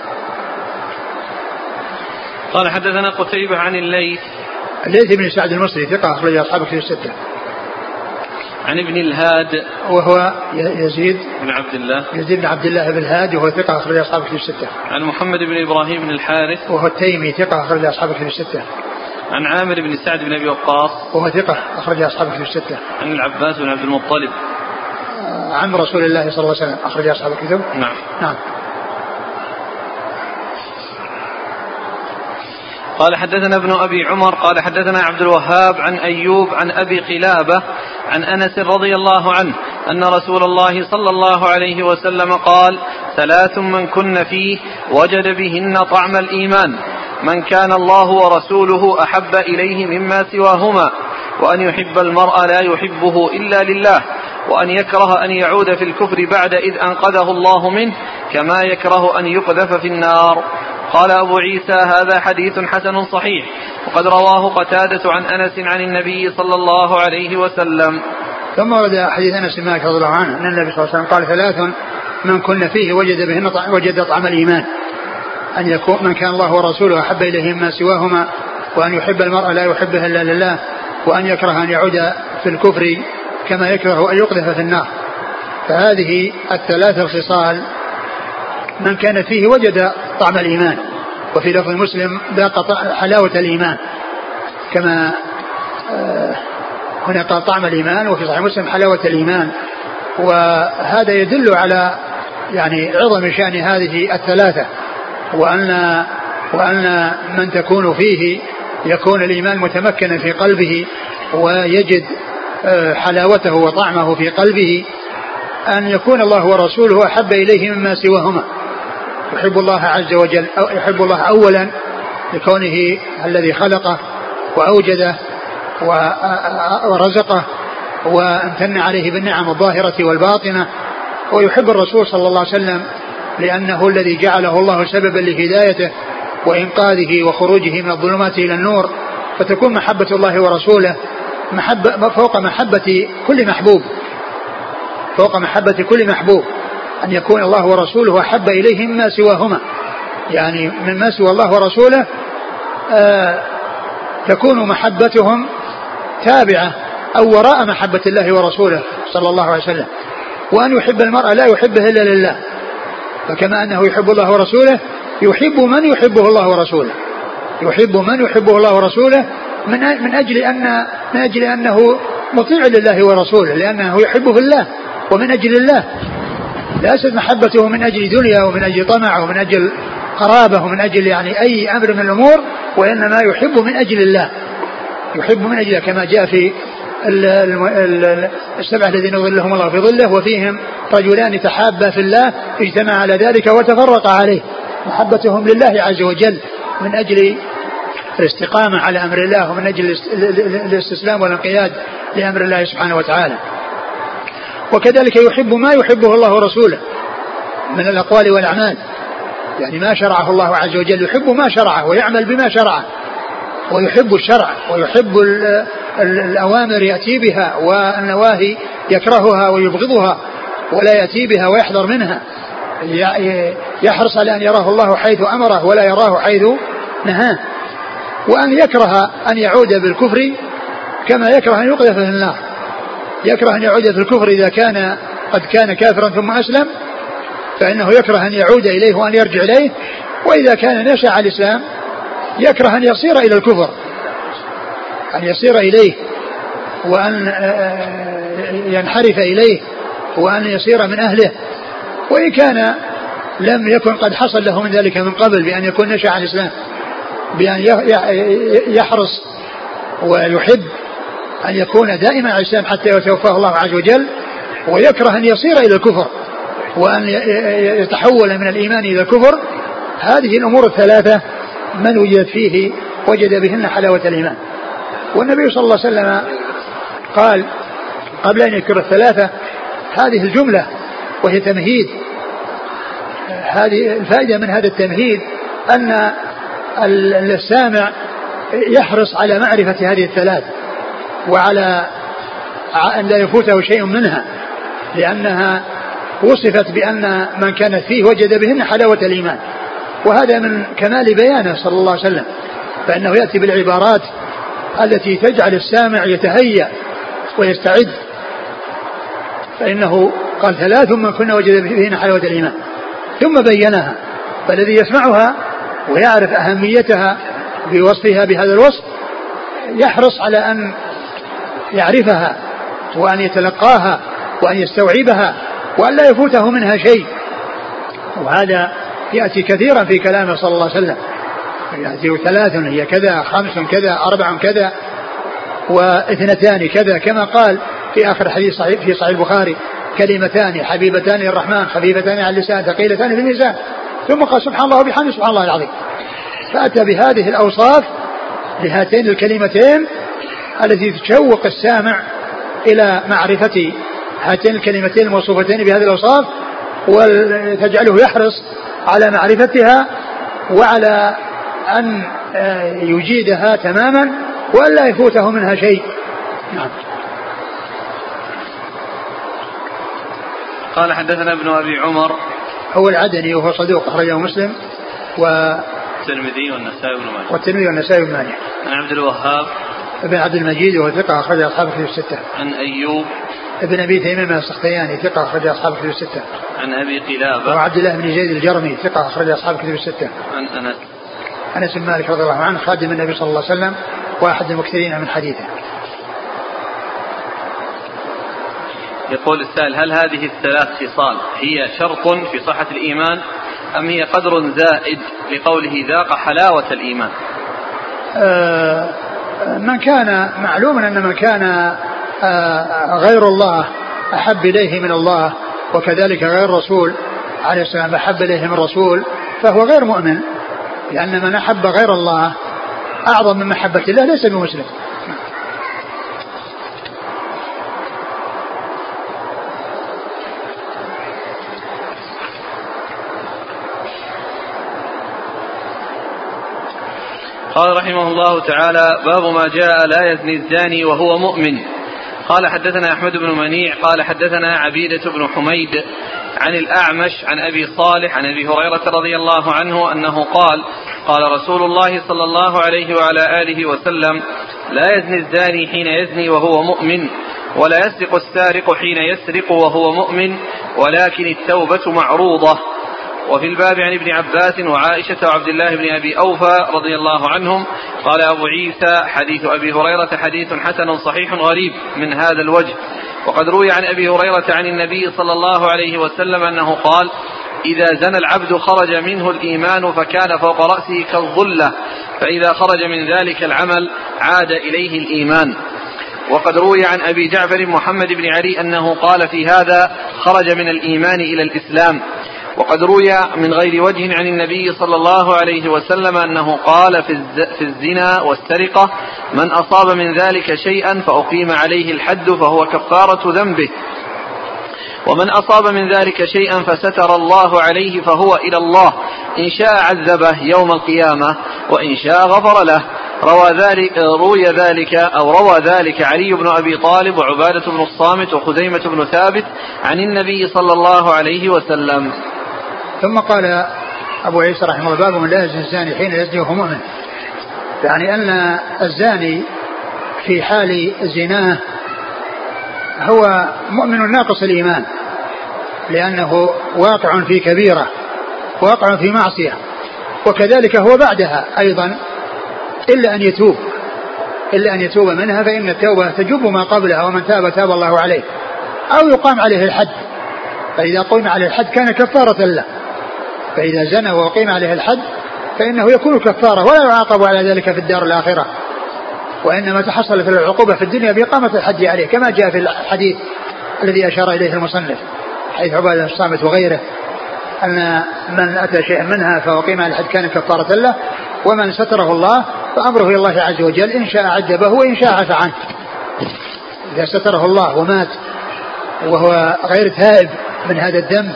قال حدثنا قتيبة عن الليث الليث بن سعد المصري ثقة أخرج أصحاب كتب الستة. عن ابن الهاد وهو يزيد بن عبد الله يزيد بن عبد الله بن الهاد وهو ثقة أخرج أصحاب الكتب الستة. عن محمد بن إبراهيم بن الحارث وهو التيمي ثقة أخرج أصحاب الكتب الستة. عن عامر بن سعد بن أبي وقاص وهو ثقة أخرج أصحاب الكتب الستة. عن العباس بن عبد المطلب عن رسول الله صلى الله عليه وسلم أخرج أصحاب الكتب. نعم. نعم. قال حدثنا ابن أبي عمر قال حدثنا عبد الوهاب عن أيوب عن أبي قلابة عن أنس رضي الله عنه أن رسول الله صلى الله عليه وسلم قال: ثلاث من كن فيه وجد بهن طعم الإيمان: من كان الله ورسوله أحب إليه مما سواهما، وأن يحب المرء لا يحبه إلا لله، وأن يكره أن يعود في الكفر بعد إذ أنقذه الله منه، كما يكره أن يقذف في النار. قال أبو عيسى: هذا حديث حسن صحيح، وقد رواه قتادة عن أنس عن النبي صلى الله عليه وسلم. ثم ورد حديث أنس بن مالك رضي الله عنه أن النبي صلى الله عليه وسلم قال: ثلاث من كن فيه وجد بهن وجد طعم الإيمان: أن يكون من كان الله ورسوله أحب إليه مما سواهما، وأن يحب المرء لا يحبه إلا لله، وأن يكره أن يعود في الكفر كما يكره أن يقذف في النار. فهذه الثلاث الخصال من كان فيه وجد طعم الإيمان. وفي لفظ مسلم: ذاق حلاوة الإيمان، كما هنا قال طعم الإيمان، وفي صحيح مسلم حلاوة الإيمان. وهذا يدل على يعني عظم شأن هذه الثلاثة، وأن وأن من تكون فيه يكون الإيمان متمكنا في قلبه ويجد حلاوته وطعمه في قلبه، أن يكون الله ورسوله أحب إليه مما سواهما. يحب الله عز وجل، أو يحب الله أولا لكونه الذي خلقه وأوجده ورزقه وامتن عليه بالنعم الظاهرة والباطنة، ويحب الرسول صلى الله عليه وسلم لأنه الذي جعله الله سببا لهدايته وإنقاذه وخروجه من الظلمات إلى النور. فتكون محبة الله ورسوله محبة فوق محبة كل محبوب، فوق محبة كل محبوب، أن يكون الله ورسوله أحب إليه مما سواهما، يعني مما سوى الله ورسوله آه تكون محبتهم تابعة أو وراء محبة الله ورسوله صلى الله عليه وسلم. وأن يحب المرء لا يحبه إلا لله، فكما أنه يحب الله ورسوله يحب من يحبه الله ورسوله، يحب من يحبه الله ورسوله من من أجل أن من أجل أنه مطيع لله ورسوله، لأنه يحبه الله ومن أجل الله، ليست محبته من أجل دنيا ومن أجل طمع ومن أجل قرابة ومن أجل يعني أي أمر من الأمور، وإنما يحب من أجل الله، يحب من أجله، كما جاء في السبعة الذين يظلهم الله في ظله وفيهم رجلان تحابا في الله اجتمع على ذلك وتفرق عليه. محبتهم لله عز وجل من أجل الاستقامة على أمر الله ومن أجل الاستسلام والانقياد لأمر الله سبحانه وتعالى. وكذلك يحب ما يحبه الله ورسوله من الأقوال والأعمال، يعني ما شرعه الله عز وجل يحب ما شرعه ويعمل بما شرعه، ويحب الشرع ويحب الأوامر يأتي بها، والنواهي يكرهها ويبغضها ولا يأتي بها ويحذر منها، يحرص على أن يراه الله حيث أمره ولا يراه حيث نهاه، وأن يكره أن يعود بالكفر كما يكره أن يقذف في النار. يكره أن يعود في الكفر إذا كان قد كان كافرا ثم أسلم، فإنه يكره أن يعود إليه وأن يرجع إليه. وإذا كان نشأ على الإسلام يكره أن يصير إلى الكفر، أن يصير إليه وأن ينحرف إليه وأن يصير من أهله. وإن كان لم يكن قد حصل له من ذلك من قبل بأن يكون نشأ على الإسلام، بأن يحرص ويحب أن يكون دائما على الإسلام حتى يتوفاه الله عز وجل، ويكره أن يصير إلى الكفر وأن يتحول من الإيمان إلى الكفر. هذه الأمور الثلاثة من وجد فيه وجد بهن حلاوة الإيمان. والنبي صلى الله عليه وسلم قال قبل أن يذكر الثلاثة هذه الجملة وهي تمهيد. هذه الفائدة من هذا التمهيد أن السامع يحرص على معرفة هذه الثلاث وعلى أن لا يفوته شيء منها، لأنها وصفت بأن من كانت فيه وجد بهن حلاوة الإيمان، وهذا من كمال بيانه صلى الله عليه وسلم، فإنه يأتي بالعبارات التي تجعل السامع يتهيأ ويستعد فإنه قال ثلاث من كنا وجد فيهن حلاوة الإيمان، ثم بينها. فالذي يسمعها ويعرف أهميتها بوصفها بهذا الوصف يحرص على أن يعرفها وأن يتلقاها وأن يستوعبها وأن لا يفوته منها شيء. وهذا يأتي كثيرا في كلامه صلى الله عليه وسلم، يأتي ثلاث هي كذا، خمس كذا، أربع كذا، واثنتان كذا، كما قال في آخر حديث صحيح في صحيح البخاري: كلمتان حبيبتان للرحمن خفيفتان على اللسان ثقيلتان في الميزان. ثم قال: سبحان الله وبحمده سبحان الله العظيم. فأتى بهذه الأوصاف لهاتين الكلمتين التي تشوق السامع إلى معرفة هاتين الكلمتين الموصوفتين بهذه الأوصاف، وتجعله يحرص على معرفتها وعلى أن يجيدها تماما وأن لا يفوته منها شيء. نعم. قال: حدثنا ابن أبي عمر هو العدني وهو صدوق أخرجه مسلم و الترمذي والنسائي بن ماجه والترمذي والنسائي بن ماجه. عن عبد الوهاب ابن عبد المجيد وهو ثقة أخرج أصحاب الكتب الستة. عن أيوب ابن أبي تيمية السختياني ثقة أخرج أصحاب الكتب الستة. عن أبي قلابة وعبد الله بن زيد الجرمي ثقة أخرج أصحاب الكتب الستة. عن أنس أنس بن مالك رضي الله عنه خادم النبي صلى الله عليه وسلم وأحد المكثرين من حديثه. يقول السائل: هل هذه الثلاث خصال هي شرط في صحة الإيمان أم هي قدر زائد لقوله ذاق حلاوة الإيمان؟ آه من كان معلوما أن من كان آه غير الله أحب إليه من الله، وكذلك غير الرسول عليه السلام أحب إليه من الرسول، فهو غير مؤمن، لأن من أحب غير الله أعظم من محبة الله ليس بمسلم. قال رحمه الله تعالى: باب ما جاء لا يزني الزاني وهو مؤمن. قال: حدثنا أحمد بن منيع قال حدثنا عبيدة بن حميد عن الأعمش عن أبي صالح عن أبي هريرة رضي الله عنه أنه قال: قال رسول الله صلى الله عليه وعلى آله وسلم: لا يزني الزاني حين يزني وهو مؤمن، ولا يسرق السارق حين يسرق وهو مؤمن، ولكن التوبة معروضة. وفي الباب عن ابن عباس وعائشة وعبد الله بن أبي أوفى رضي الله عنهم. قال أبو عيسى: حديث أبي هريرة حديث حسن صحيح غريب من هذا الوجه. وقد روي عن أبي هريرة عن النبي صلى الله عليه وسلم أنه قال: إذا زنى العبد خرج منه الإيمان فكان فوق رأسه كالظلة، فإذا خرج من ذلك العمل عاد إليه الإيمان. وقد روي عن أبي جعفر محمد بن علي أنه قال في هذا: خرج من الإيمان إلى الإسلام. وقد روي من غير وجه عن النبي صلى الله عليه وسلم أنه قال في الزنا والسرقة: من أصاب من ذلك شيئا فأقيم عليه الحد فهو كفارة ذنبه، ومن أصاب من ذلك شيئا فستر الله عليه فهو إلى الله، إن شاء عذبه يوم القيامة وإن شاء غفر له. روى ذلك روي ذلك أو روى ذلك علي بن أبي طالب وعبادة بن الصامت وخزيمة بن ثابت عن النبي صلى الله عليه وسلم. ثم قال أبو عيسى رحمه الله: باب من لا يزني الزاني حين يزني وهو مؤمن. يعني أن الزاني في حال زناه هو مؤمن ناقص الإيمان، لأنه واقع في كبيرة، واقع في معصية، وكذلك هو بعدها أيضا، إلا أن يتوب إلا أن يتوب منها، فإن التوبة تجب ما قبلها، ومن تاب تاب الله عليه، أو يقام عليه الحد، فإذا قيم عليه الحد كان كفارة له. فإذا زنى وقيم عليه الحد فإنه يكون كفارة، ولا يعاقب على ذلك في الدار الآخرة، وإنما تحصل في العقوبة في الدنيا بإقامة الحد عليه، كما جاء في الحديث الذي أشار إليه المصنف حيث عبادة الصامت وغيره، أن من أتى شيئا منها فوقيم على الحد كان كفارة له، ومن ستره الله فأمره إلى الله عز وجل، إن شاء عذبه وإن شاء عفى عنه. إذا ستره الله ومات وهو غير تائب من هذا الذنب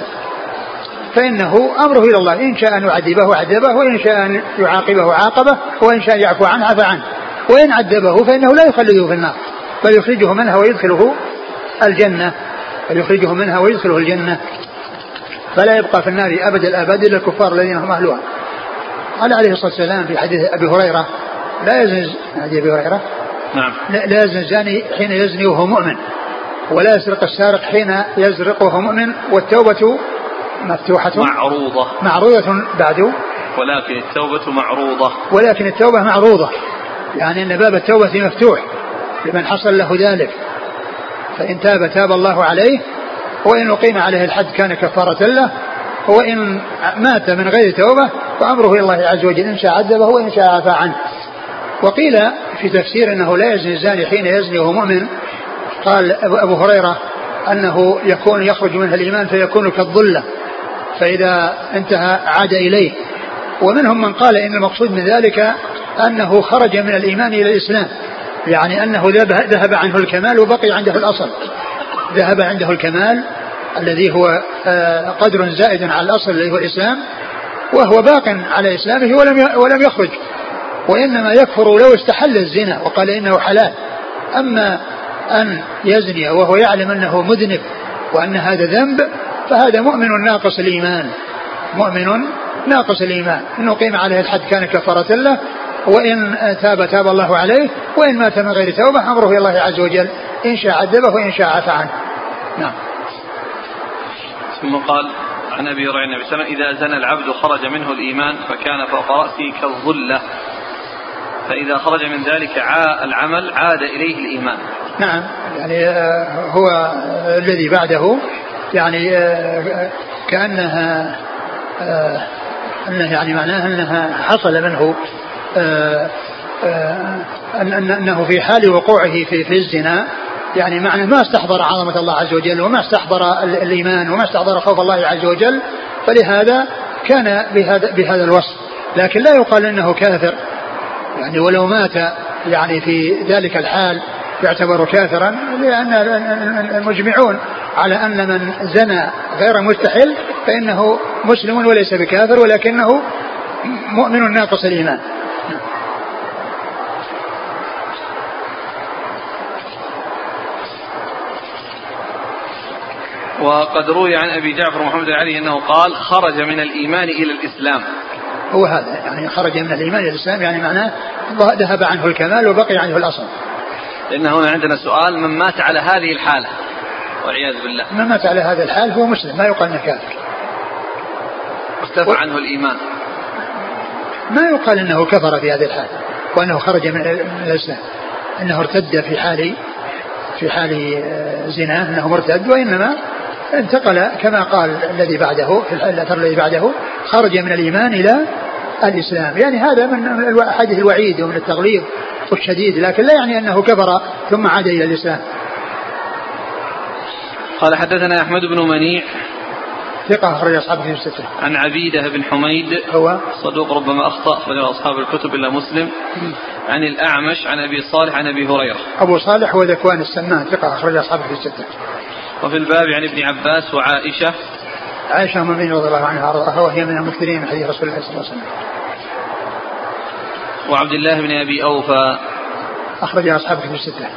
فإنه أمره إلى الله، إن شاء أن يعذبه عذبه، وإن شاء أن يعاقبه عاقبه، وإن شاء يعفو عنه عفى عنه، وإن عذبه فإنه لا يخلده في النار بل يخرجه منها ويدخله الجنة بل يخرجه منها ويدخله الجنة، فلا يبقى في النار أبد الآباد إلا الكفار الذين هم أهلها. قال عليه الصلاة والسلام في حديث أبي هريرة: لا يزني حديث أبي هريرة نعم لا يزني الزاني حين يزني وهو مؤمن، ولا يسرق السارق حين يسرقه مؤمن، والتوبة مفتوحة معروضة معروضة بعد، ولكن التوبة معروضة ولكن التوبة معروضة، يعني أن باب التوبة مفتوح لمن حصل له ذلك، فإن تاب تاب الله عليه، وإن أقيم عليه الحد كان كفارة له، وإن مات من غير توبة فأمره إلى الله عز وجل، إن شاء عذبه وإن شاء عفا عنه. وقيل في تفسير أنه لا يزني الزاني حين يزني وهو مؤمن، قال أبو هريرة أنه يكون يخرج منها الإيمان فيكون كالظلة، فإذا انتهى عاد إليه. ومنهم من قال إن المقصود من ذلك أنه خرج من الإيمان إلى الإسلام، يعني أنه ذهب عنه الكمال وبقي عنده الأصل، ذهب عنده الكمال الذي هو قدر زائد على الأصل الذي هو الإسلام، وهو باق على إسلامه ولم ولم يخرج، وإنما يكفر لو استحل الزنا وقال إنه حلال. أما أن يزني وهو يعلم أنه مذنب وأن هذا ذنب فهذا مؤمن ناقص الإيمان، مؤمن ناقص الإيمان، إنه قيم عليه الحد كان كفارة له، وإن تاب تاب الله عليه، وإن مات من غير توبة أمره إلى الله عز وجل، إن شاء عذبه وإن شاء عفا عنه. نعم. ثم قال عن أبي هريرة النبي صلى الله عليه وسلم: إذا زنى العبد خرج منه الإيمان فكان فوق رأسه كالظلة، فإذا خرج من ذلك عاء العمل عاد إليه الإيمان. نعم، يعني هو الذي بعده يعني كأنها أنه يعني معناها أنها حصل منه أنه في حال وقوعه في في الزنا، يعني معنى ما استحضر عظمة الله عز وجل وما استحضر الإيمان وما استحضر خوف الله عز وجل، فلهذا كان بهذا بهذا الوصف. لكن لا يقال إنه كافر، يعني ولو مات يعني في ذلك الحال يعتبر كافرا، لأن المجمعون على أن من زنى غير مستحل فإنه مسلم وليس بكافر، ولكنه مؤمن ناقص الإيمان. وقد روي عن أبي جعفر محمد العلي أنه قال: خرج من الإيمان إلى الإسلام. هو هذا يعني خرج من الإيمان إلى الإسلام، يعني معناه ذهب عنه الكمال وبقي عنه الأصل. لأن هنا عندنا سؤال: من مات على هذه الحالة والعياذ بالله، من مات على هذا الحال هو مسلم، ما يقال انه كافر، اختفى و... عنه الإيمان، ما يقال انه كفر في هذه الحال وانه خرج من الإسلام، انه ارتد في حال في حال زنا، انه مرتد، وانما انتقل كما قال الذي بعده في الاثر الذي بعده: خرج من الإيمان إلى الإسلام. يعني هذا من حديث الوعيد ومن التغليظ والشديد، لكن لا يعني أنه كفر ثم عاد إلى الإسلام. قال: حدثنا أحمد بن منيع ثقة أخرج أصحابه في الستة. عن عبيدة بن حميد هو صدوق ربما أخطأ، أخرج أصحاب الكتب إلا مسلم. عن الأعمش عن أبي صالح عن أبي هريرة. أبو صالح هو ذكوان السمان، ثقة أخرج أصحابه في الستة. وفي الباب عن ابن عباس وعائشة عائشة أم المؤمنين رضي الله عنها وأرضاها، وهي من المكثرين من حديث رسول الله صلى الله عليه وسلم. وعبد الله بن أبي أوفى أخرج أصحابه في الستة.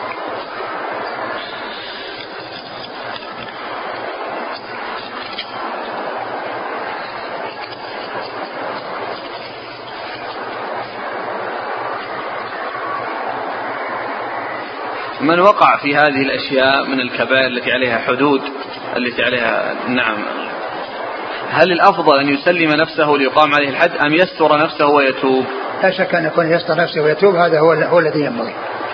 من وقع في هذه الأشياء من الكبائر التي عليها حدود، التي عليها نعم، هل الأفضل أن يسلم نفسه ليقام عليه الحد أم يستر نفسه ويتوب؟ لا شك أن يكون يستر نفسه ويتوب، هذا هو, هو الذي ينبغي.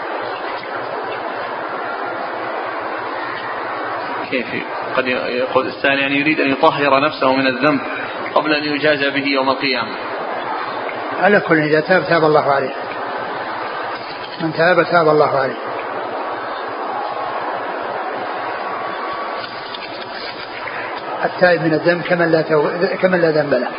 كيف قد يقول الثاني يعني يريد أن يطهر نفسه من الذنب قبل أن يجازى به يوم القيامة؟ على كل إذا تاب تاب الله عليه، من تاب تاب الله عليه. التائب من الذنب كمن لا, تو... كمن لا ذنب له.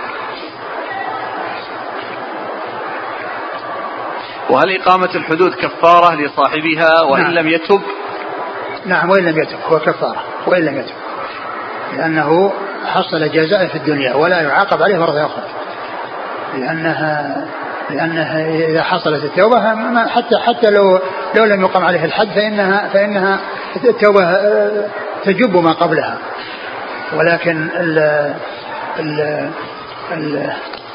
وهل إقامة الحدود كفارة لصاحبها وإن نعم. لم يتب؟ نعم، وإن لم يتب هو كفارة وإن لم يتب، لأنه حصل جزاء في الدنيا ولا يعاقب عليه مرة أخرى، لأنها لأنها إذا حصلت التوبة حتى حتى لو لو لم يقام عليه الحد فإنها فإنها التوبة تجب ما قبلها، ولكن ال ال ال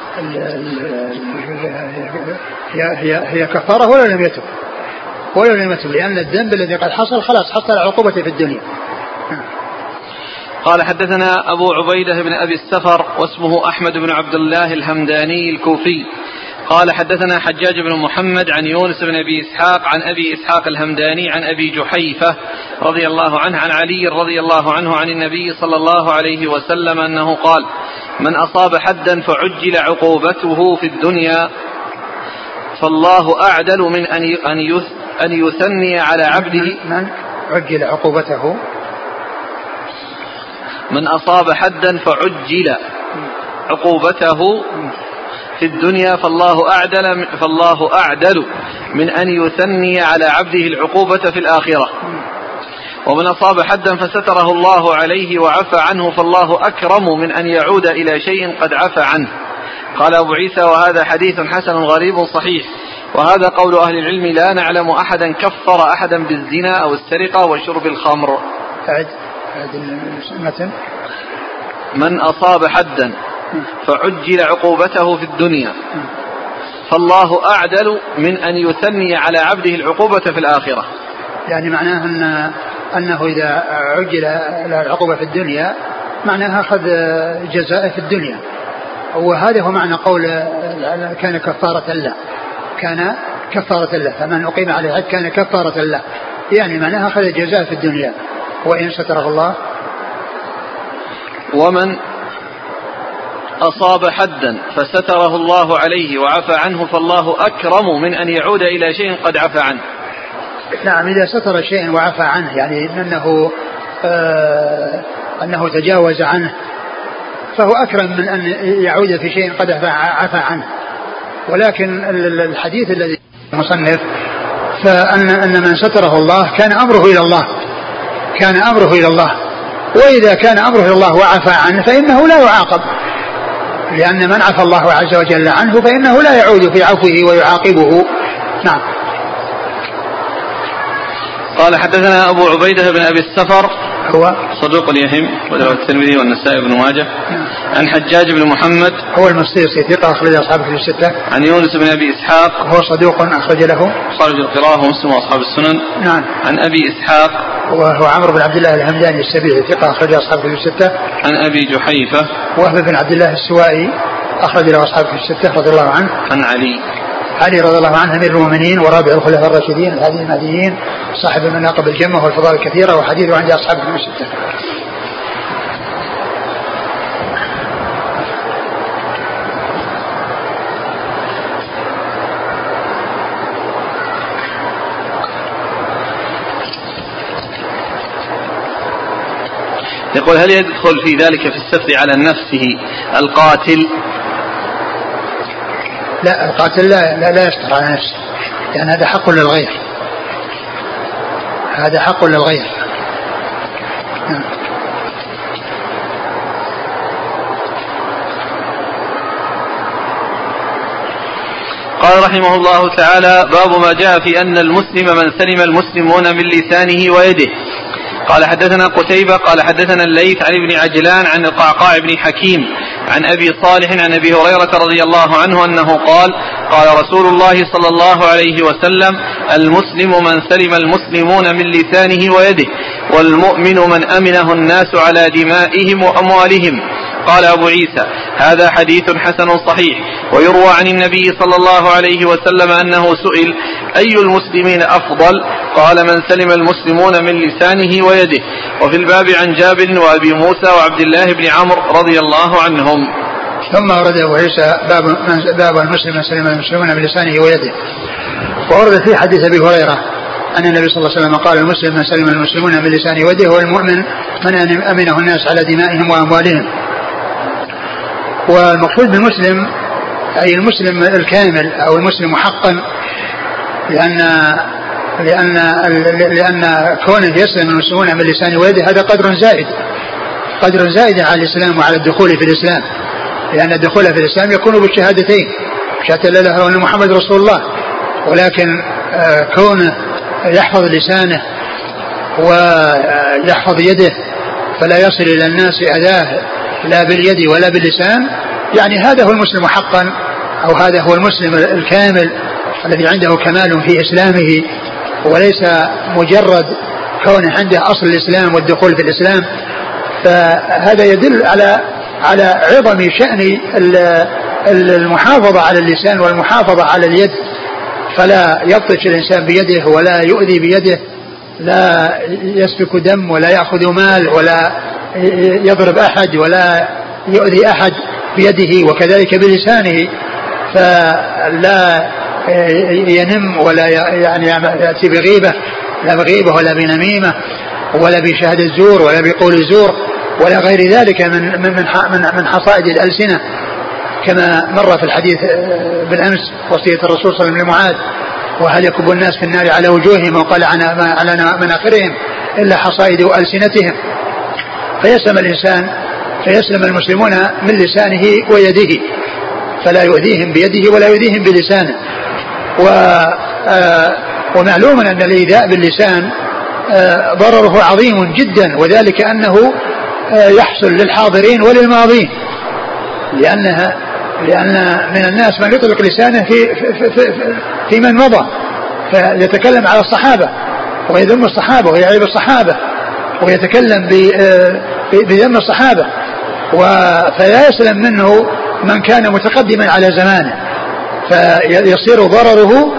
هي هي هي كفارة ولا لم يتب ولا لم يتب، لأن الذنب الذي قد حصل خلاص حصل عقوبته في الدنيا. قال حدثنا أبو عبيدة بن أبي السفر واسمه أحمد بن عبد الله الهمداني الكوفي قال حدثنا حجاج بن محمد عن يونس بن أبي إسحاق عن أبي إسحاق الهمداني عن أبي جحيفة رضي الله عنه عن علي رضي الله عنه عن النبي صلى الله عليه وسلم أنه قال: من أصاب حدا فعجل عقوبته في الدنيا فالله أعدل من أن يثني على عبده. من عجل عقوبته من أصاب حدا فعجل عقوبته في الدنيا فالله أعدل, فالله أعدل من أن يثني على عبده العقوبة في الآخرة. ومن أصاب حدا فستره الله عليه وعفى عنه فالله أكرم من أن يعود إلى شيء قد عفى عنه. قال أبو عيسى: وهذا حديث حسن غريب صحيح. وهذا قول أهل العلم، لا نعلم أحدا كفر أحدا بالزنا أو السرقة وشرب الخمر. أعد أعد المتن. من أصاب حدا فعجل عقوبته في الدنيا فالله أعدل من أن يثني على عبده العقوبة في الآخرة. يعني معناه أن أنه إذا عجل العقوبة في الدنيا معناها أخذ جزاء في الدنيا، وهذا هو معنى قول كان كفارة له، كان كفارة له، فمن أقيم عليه الحد كان كفارة له، يعني معناها أخذ جزاء في الدنيا وإن ستره الله. ومن أصاب حدا فستره الله عليه وعفى عنه فالله أكرم من أن يعود إلى شيء قد عفى عنه. نعم، إذا ستر شيء وعفى عنه يعني أنه آه أنه تجاوز عنه فهو أكرم من أن يعود في شيء قد عفى عنه. ولكن الحديث الذي مصنف فأن أن من ستره الله كان أمره إلى الله، كان أمره إلى الله، وإذا كان أمره إلى الله وعفى عنه فإنه لا يعاقب، لأن من عفى الله عز وجل عنه فإنه لا يعود في عفوه ويعاقبه. نعم. قال حدثنا أبو عبيدة بن أبي السفر هو صدوق يهم ورواه الترمذي والنسائي بن ماجه. نعم. عن حجاج بن محمد هو المصيصي ثقة أخرج أصحابه في الستة. عن يونس بن أبي إسحاق هو صدوق أخرج له خارج القراءة ومسلم وأصحاب السنن. نعم. عن أبي إسحاق وهو عمرو بن عبد الله الهمداني السبيعي ثقة أخرج أصحابه في الستة. عن أبي جحيفة وهو بن عبد الله السوائي أخرج له أصحابه في الستة رضي الله عنه. عن علي علي رضي الله عنه أمير المؤمنين ورابع الخلفاء الراشدين الهادي المهديين صاحب المناقب الجمة والفضائل الكثيرة، وحديثه عند أصحابه في الستة. يقول: هل يدخل في ذلك في السفر على نفسه القاتل؟ لا، القاتل لا لا, لا يستر على نفسه، لأن هذا حق للغير، هذا حق للغير. نعم. قال رحمه الله تعالى: باب ما جاء في أن المسلم من سلم المسلمون من لسانه ويده. قال حدثنا قتيبة قال حدثنا الليث عن ابن عجلان عن القعقاع بن حكيم عن أبي صالح عن أبي هريرة رضي الله عنه أنه قال: قال رسول الله صلى الله عليه وسلم: المسلم من سلم المسلمون من لسانه ويده، والمؤمن من أمنه الناس على دمائهم وأموالهم. قال أبو عيسى: هذا حديث حسن صحيح. ويروى عن النبي صلى الله عليه وسلم أنه سئل: أي المسلمين أفضل؟ قال: من سلم المسلمون من لسانه ويده. وفي الباب عن جابر وأبي موسى وعبد الله بن عمرو رضي الله عنهم. ثم أورد أبو عيسى باب, باب المسلم من سلم المسلمون من لسانه ويده، وأورد في حديث أبي هريرة أن النبي صلى الله عليه وسلم قال: المسلم من سلم المسلمون من لسانه ويده، والمؤمن من أمنه الناس على دمائهم وأموالهم. والمقصود بالمسلم أي المسلم الكامل أو المسلم حقا، لأن لأن لأن كونه يسلم المسلمون من لسانه ويده هذا قدر زائد، قدر زائد على الإسلام وعلى الدخول في الإسلام، لأن الدخول في الإسلام يكون بالشهادتين، شهادة لا إله إلا الله وأن محمد رسول الله. ولكن كونه يحفظ لسانه ويحفظ يده فلا يصل إلى الناس أذاه لا باليد ولا باللسان، يعني هذا هو المسلم حقا، أو هذا هو المسلم الكامل الذي عنده كمال في إسلامه، وليس مجرد كونه عنده أصل الإسلام والدخول في الإسلام فهذا يدل على على عظم شأن المحافظة على اللسان والمحافظة على اليد، فلا يبطش الإنسان بيده ولا يؤذي بيده، لا يسفك دم ولا يأخذ مال ولا يضرب أحد ولا يؤذي أحد بيده، وكذلك بلسانه، فلا ينم ولا يعني يأتي بغيبة، لا بغيبة ولا بنميمة ولا بشهادة الزور ولا بقول الزور ولا غير ذلك من من من حصائد الألسنة، كما مر في الحديث بالأمس وصية الرسول صلى الله عليه وسلم لمعاذ: وهل يكب الناس في النار على وجوههم وقال على مناخرهم إلا حصائد ألسنتهم. فيسلم الإنسان فيسلم المسلمون من لسانه ويده، فلا يؤذيهم بيده ولا يؤذيهم بلسانه. ومعلوم أن الإيذاء باللسان ضرره عظيم جدا، وذلك أنه يحصل للحاضرين وللماضين، لأنها لأن من الناس من يطلق لسانه في, في, في, في من مضى، فيتكلم على الصحابة ويذم الصحابة ويعيب الصحابة ويتكلم بذم الصحابة، فلا يسلم منه من كان متقدما على زمانه، فيصير ضرره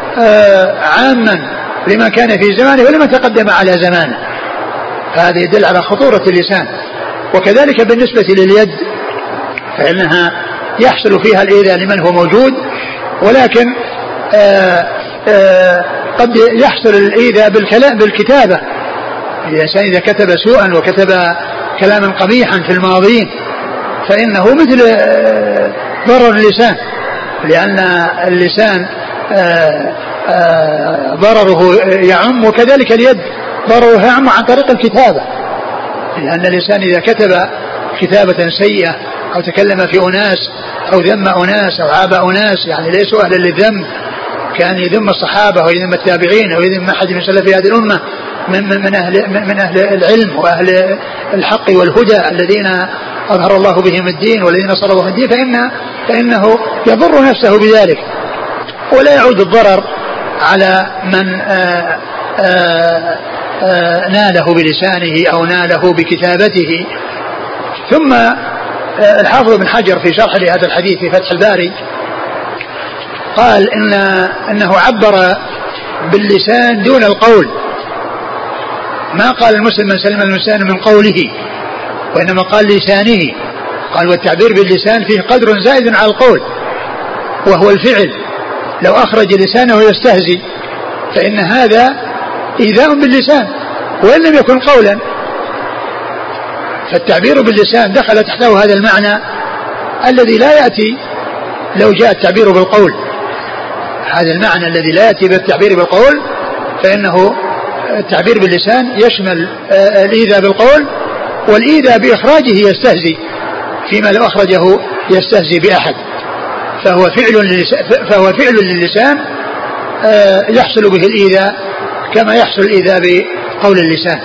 عاما لمن كان في زمانه ولمن تقدم على زمانه. فهذا يدل على خطورة اللسان. وكذلك بالنسبة لليد فإنها يحصل فيها الإيذاء لمن هو موجود، ولكن آآ آآ قد يحصل الإيذاء بالكلام بالكتابة. الإنسان إذا كتب سوءا وكتب كلاما قبيحا في الماضين فإنه مثل ضرر اللسان، لأن اللسان آآ آآ ضرره يعم، وكذلك اليد ضرره يعم عن طريق الكتابة، لأن اللسان إذا كتب كتابة سيئة أو تكلم في أناس أو ذم أناس أو عاب أناس يعني ليسوا أهلا للذم، كان يذم الصحابة ويذم التابعين أو يذم أحد من سلف هذه الأمة من, من, أهل من أهل العلم وأهل الحق والهدى الذين أظهر الله بهم الدين والذين صرفوا في الدين، فإن فإنه يضر نفسه بذلك، ولا يعود الضرر على من آآ آآ آآ ناله بلسانه أو ناله بكتابته. ثم الحافظ ابن حجر في شرح لهذا الحديث في فتح الباري قال إن أنه عبر باللسان دون القول، ما قال المسلم من سلم اللسان من قوله، وإنما قال لسانه. قال والتعبير باللسان فيه قدر زائد على القول وهو الفعل، لو أخرج لسانه يستهزي فإن هذا إيذاء باللسان وإن لم يكن قولا، فالتعبير باللسان دخل تحته هذا المعنى الذي لا يأتي لو جاء التعبير بالقول، هذا المعنى الذي لا يأتي بالتعبير بالقول، فإنه التعبير باللسان يشمل الإيذاء بالقول، والإيذاء بإخراجه يستهزي، فيما لو أخرجه يستهزي بأحد، فهو فعل للسان, فهو فعل للسان يحصل به الإيذاء كما يحصل الإيذاء بقول اللسان.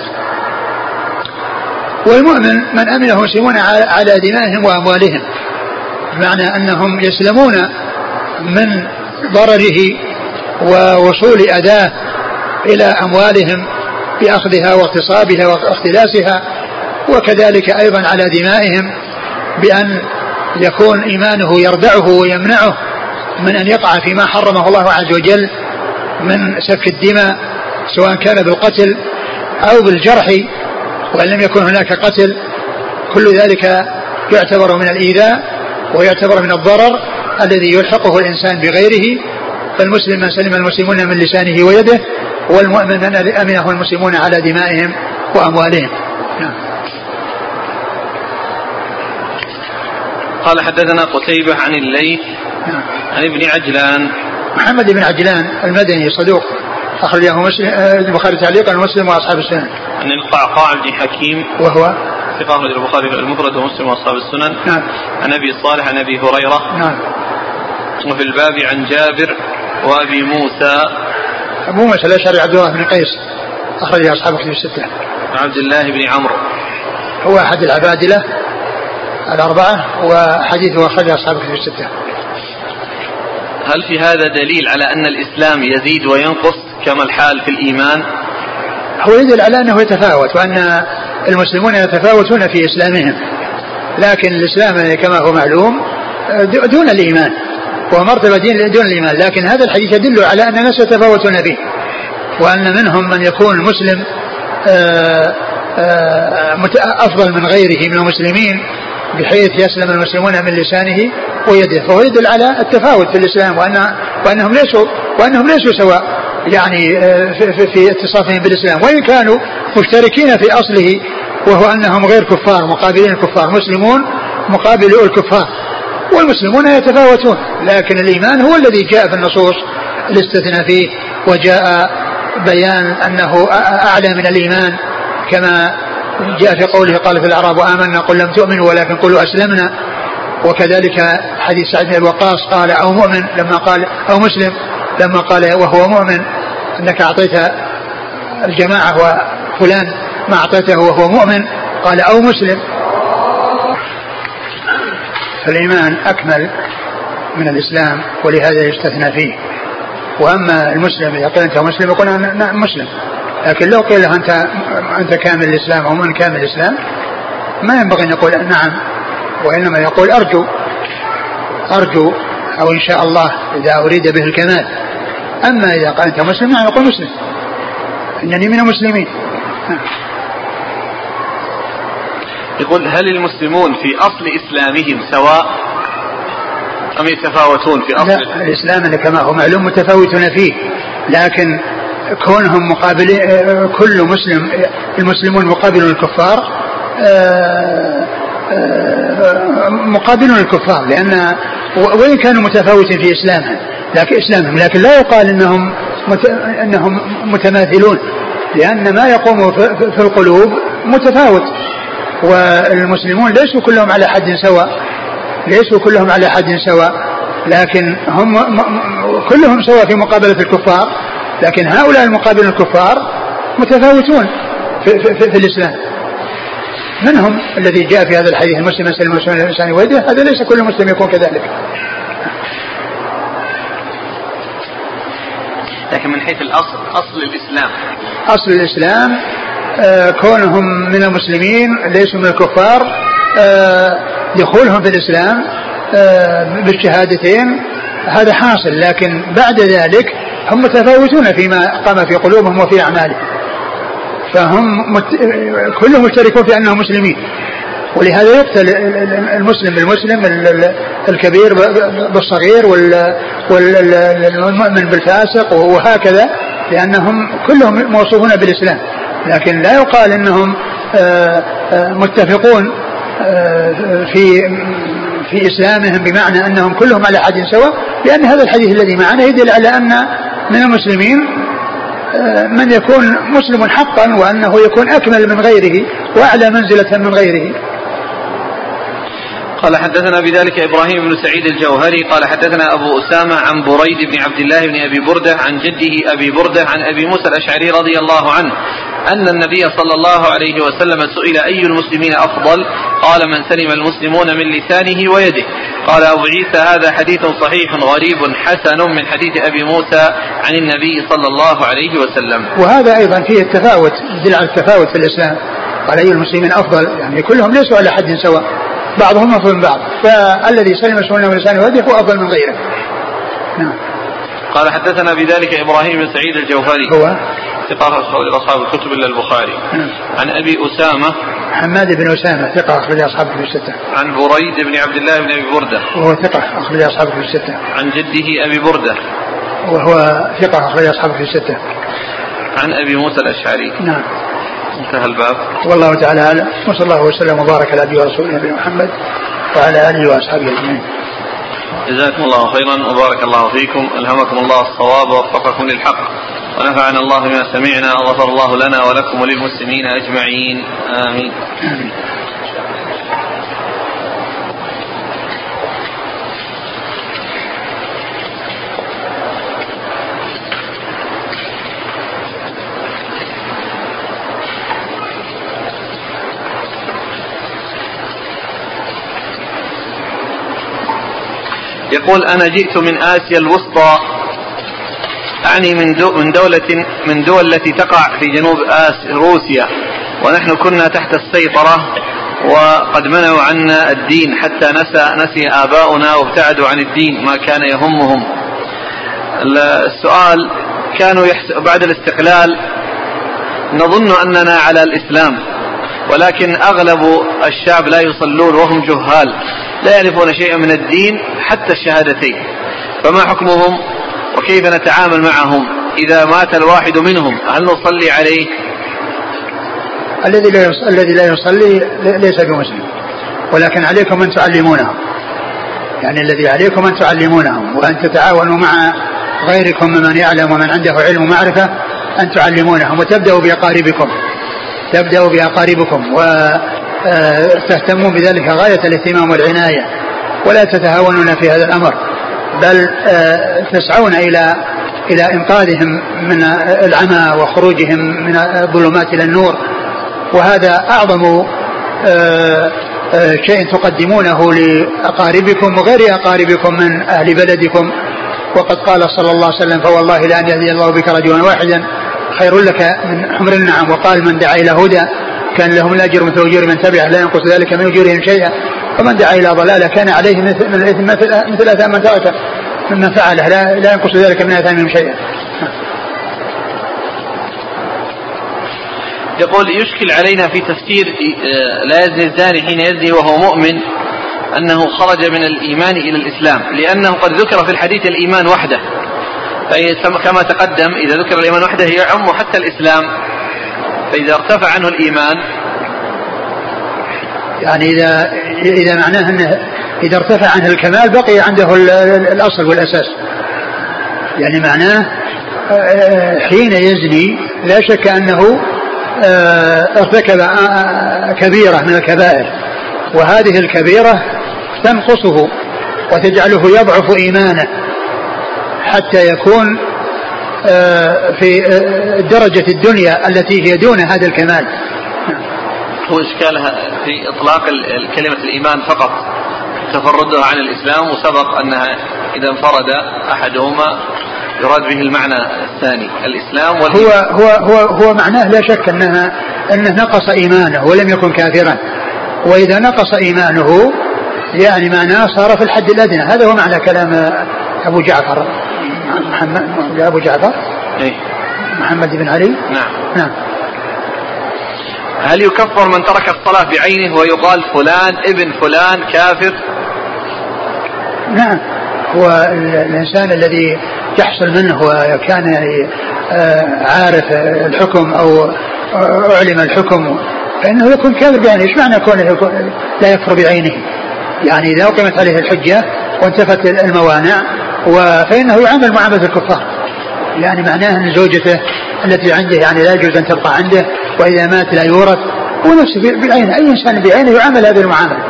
والمؤمن من أمنه المسلمون على دمائهم وأموالهم، بمعنى أنهم يسلمون من ضرره ووصول أداه إلى أموالهم بأخذها واغتصابها واختلاسها، وكذلك أيضا على دمائهم بأن يكون إيمانه يردعه ويمنعه من أن يقع فيما حرمه الله عز وجل من سفك الدماء، سواء كان بالقتل أو بالجرح، وإن لم يكن هناك قتل، كل ذلك يعتبر من الإيذاء ويعتبر من الضرر الذي يلحقه الإنسان بغيره. فالمسلم من سلم المسلمون من لسانه ويده، والمؤمن من أمنه المسلمون على دمائهم وأموالهم. نعم. قال حدثنا قتيبة عن الليث نعم. عن ابن عجلان محمد بن عجلان المدني صدوق أخرجه مسلم البخاري تعليقا ومسلم وأصحاب السنن. عن القعقاع بن حكيم وهو ثقة أخرج البخاري المفرد ومسلم وأصحاب السنن. نعم. عن أبي صالح عن أبي هريرة. نعم. وفي الباب عن جابر وأبي موسى. أبو موسى الأشعري عبد الله بن قيس أخرجه أصحاب كتب الستة. عبد الله بن عمرو هو أحد العبادلة الأربعة وحديثه أخرجه أصحاب كتب الستة. هل في هذا دليل على أن الإسلام يزيد وينقص كما الحال في الإيمان؟ هو يدل على أنه يتفاوت، وأن المسلمون يتفاوتون في إسلامهم، لكن الإسلام كما هو معلوم دون الإيمان، ومرتبة دون الإيمان، لكن هذا الحديث يدل على أن الناس يتفاوتون فيه، وأن منهم من يكون مسلم أفضل من غيره من المسلمين بحيث يسلم المسلمون من لسانه ويده، فهو يدل على التفاوت في الإسلام، وأن وأنهم ليسوا وأنهم ليسوا سواء يعني في, في اتصافهم بالإسلام، وإن كانوا مشتركين في أصله، وهو أنهم غير كفار مقابلين الكفار، مسلمون مقابلوا الكفار، والمسلمون يتفاوتون، لكن الإيمان هو الذي جاء في النصوص الاستثناء فيه، وجاء بيان أنه أعلى من الإيمان، كما جاء في قوله قالت الأعراب آمنا قل لم تؤمنوا ولكن قلوا أسلمنا، وكذلك حديث سعد بن وقاص قال أو مؤمن لما قال أو مسلم لما قال وهو مؤمن أنك أعطيت الجماعة وفلان ما أعطيته وهو مؤمن، قال أو مسلم. فالإيمان أكمل من الإسلام ولهذا يستثنى فيه. وأما المسلم إذا قيل أنت مسلم يقول أنا مسلم، لكن لو قيل له أنت, أنت كامل الإسلام أو من كامل الإسلام ما ينبغي أن يقول نعم، وإنما يقول أرجو أرجو أو إن شاء الله إذا أريد به الكمال. أما إذا قال أنت مسلم يعني يقول مسلم، إنني من المسلمين. يقول هل المسلمون في أصل إسلامهم سواء أم يتفاوتون في أصل؟ لا، الإسلام كما هو معلوم متفاوتون فيه، لكن كونهم مقابلين كل مسلم المسلمون مقابلون الكفار مقابلون الكفار، لأن وإن كانوا متفاوتين في إسلامهم لكن إسلامهم لكن لا يقال إنهم مت... إنهم متماثلون، لأن ما يقوم في القلوب متفاوت، والمسلمون ليسوا كلهم على حد سواء ليسوا كلهم على حد سواء لكن هم كلهم سواء في مقابلة الكفار، لكن هؤلاء المقابلون الكفار متفاوتون في, في, في, في الإسلام. منهم الذي جاء في هذا الحديث المسلم يسلم المسلم من لسانه ويده، هذا ليس كل مسلم يكون كذلك. لكن من حيث الأصل أصل الإسلام أصل الإسلام آه كونهم من المسلمين ليسوا من الكفار، آه دخولهم في الإسلام آه بالشهادتين هذا حاصل، لكن بعد ذلك هم متفاوتون فيما قام في قلوبهم وفي أعمالهم، فهم مت... كلهم مشتركون في أنهم مسلمين، ولهذا يقتل المسلم بالمسلم، الكبير بالصغير، والمؤمن بالفاسق، وهكذا، لأنهم كلهم موصوفون بالإسلام، لكن لا يقال أنهم متفقون في في إسلامهم بمعنى أنهم كلهم على حد سواء، لأن هذا الحديث الذي معنا يدل على أن من المسلمين من يكون مسلم حقا، وأنه يكون أكمل من غيره وأعلى منزلة من غيره. قال حدثنا بذلك إبراهيم بن سعيد الجوهري قال حدثنا أبو أسامة عن بريد بن عبد الله بن أبي بردة عن جده أبي بردة عن أبي موسى الأشعري رضي الله عنه أن النبي صلى الله عليه وسلم سئل أي المسلمين أفضل؟ قال من سلم المسلمون من لسانه ويده. قال أبو عيسى هذا حديث صحيح غريب حسن من حديث أبي موسى عن النبي صلى الله عليه وسلم. وهذا أيضا فيه التفاوت، يدل على التفاوت في الإسلام، قال أي المسلمين أفضل، يعني كلهم ليسوا على حد سواء، بعضهم أفضل من بعض، فالذي سلم المسلمون من لسانه ويده هو أفضل من غيره. نعم. قال حدثنا بذلك إبراهيم بن سعيد الجوهري هو ثقة أخرج أصحاب الكتب إلا البخاري. نعم. عن أبي أسامة حماد بن أسامة ثقة أخرج أصحاب الكتب الستة. عن بريد بن عبد الله بن أبي بردة وهو ثقة أخرج أصحاب الكتب الستة. عن جده أبي بردة وهو ثقة أخرج أصحاب الكتب الستة. عن أبي موسى الأشعري. نعم. انتهى الباب. والله تعالى أعلم، وصلى الله وسلم وبارك على عبده ورسوله نبينا محمد وعلى آله وأصحابه أجمعين. جزاكم الله خيرا وبارك الله فيكم، ألهمكم الله الصواب ووفقكم للحق، ونفعنا الله بما سمعنا، وغفر الله لنا ولكم وللمسلمين أجمعين، آمين. آمين. يقول أنا جئت من آسيا الوسطى، أعني من, دو من دولة من دول التي تقع في جنوب آسيا روسيا، ونحن كنا تحت السيطرة وقد منعوا عنا الدين حتى نسى, نسي آباؤنا وابتعدوا عن الدين ما كان يهمهم. السؤال: كانوا بعد الاستقلال نظن أننا على الإسلام، ولكن أغلب الشعب لا يصلون وهم جهال لا يعرفون شيئا من الدين حتى الشهادتين، فما حكمهم وكيف نتعامل معهم؟ إذا مات الواحد منهم هل نصلي عليه؟ الذي لا الذي لا يصلي ليس بمسلم، ولكن عليكم أن تعلمونهم، يعني الذي عليكم أن تعلمونهم وأن تتعاونوا مع غيركم ممن يعلم ومن عنده علم ومعرفة أن تعلمونهم، وتبدأوا بأقاربكم تبدأوا بأقاربكم وتهتموا بذلك غاية الاهتمام والعناية، ولا تتهاونون في هذا الأمر، بل تسعون إلى إلى إنقاذهم من العمى وخروجهم من الظلمات إلى النور، وهذا أعظم شيء تقدمونه لأقاربكم وغير أقاربكم من أهل بلدكم. وقد قال صلى الله عليه وسلم: فوالله لأن يهدي الله بك رجلا واحدا خير لك من حمر النعم. وقال: من دعا إلى هدى كان لهم الأجر مثل أجور من تبعه لا ينقص ذلك من أجورهم شيئا، ومن دعا إلى ضلالة كان عليه من الإثم مثل آثام من تركه مما فعله لا, لا ينقص ذلك من آثامهم شيئا. يقول: يشكل علينا في تفسير لا يزني الزاني حين يزني وهو مؤمن أنه خرج من الإيمان إلى الإسلام، لأنه قد ذكر في الحديث الإيمان وحده، كما تقدم إذا ذكر الإيمان وحده يعم حتى الإسلام، فإذا ارتفع عنه الإيمان يعني إذا إذا معناه أنه إذا ارتفع عنه الكمال بقي عنده الأصل والأساس، يعني معناه حين يزني لا شك أنه ارتكب كبيرة من الكبائر، وهذه الكبيرة تنقصه وتجعله يضعف إيمانه حتى يكون في درجة الدنيا التي هي دون هذا الكمال. هو إشكالها في إطلاق كلمة الإيمان فقط تفردها عن الإسلام، وسبق أنها إذا انفرد أحدهما يراد به المعنى الثاني الإسلام. هو هو هو هو معناه لا شك أنها أنه نقص إيمانه ولم يكن كافرا، وإذا نقص إيمانه يعني معناه صار في الحد الأدنى. هذا هو معنى كلام أبو جعفر محمد أبو جعفر إيه؟ محمد بن علي. نعم. نعم. هل يكفر من ترك الصلاة بعينه ويقال فلان ابن فلان كافر؟ نعم. هو الإنسان الذي يحصل منه وكان يعني عارف الحكم أو أعلم الحكم فإنه يكون كافر بعينه. إيش معنى كونه لا يكفر بعينه؟ يعني إذا أقيمت عليه الحجة وانتفت الموانع فإنه يعامل معاملة الكفار، يعني معناه أن زوجته التي عنده يعني لا يجوز أن تبقى عنده، وإذا مات لا يورث، ونفسه بعينه. أي إنسان بعينه يعامل هذه المعاملة.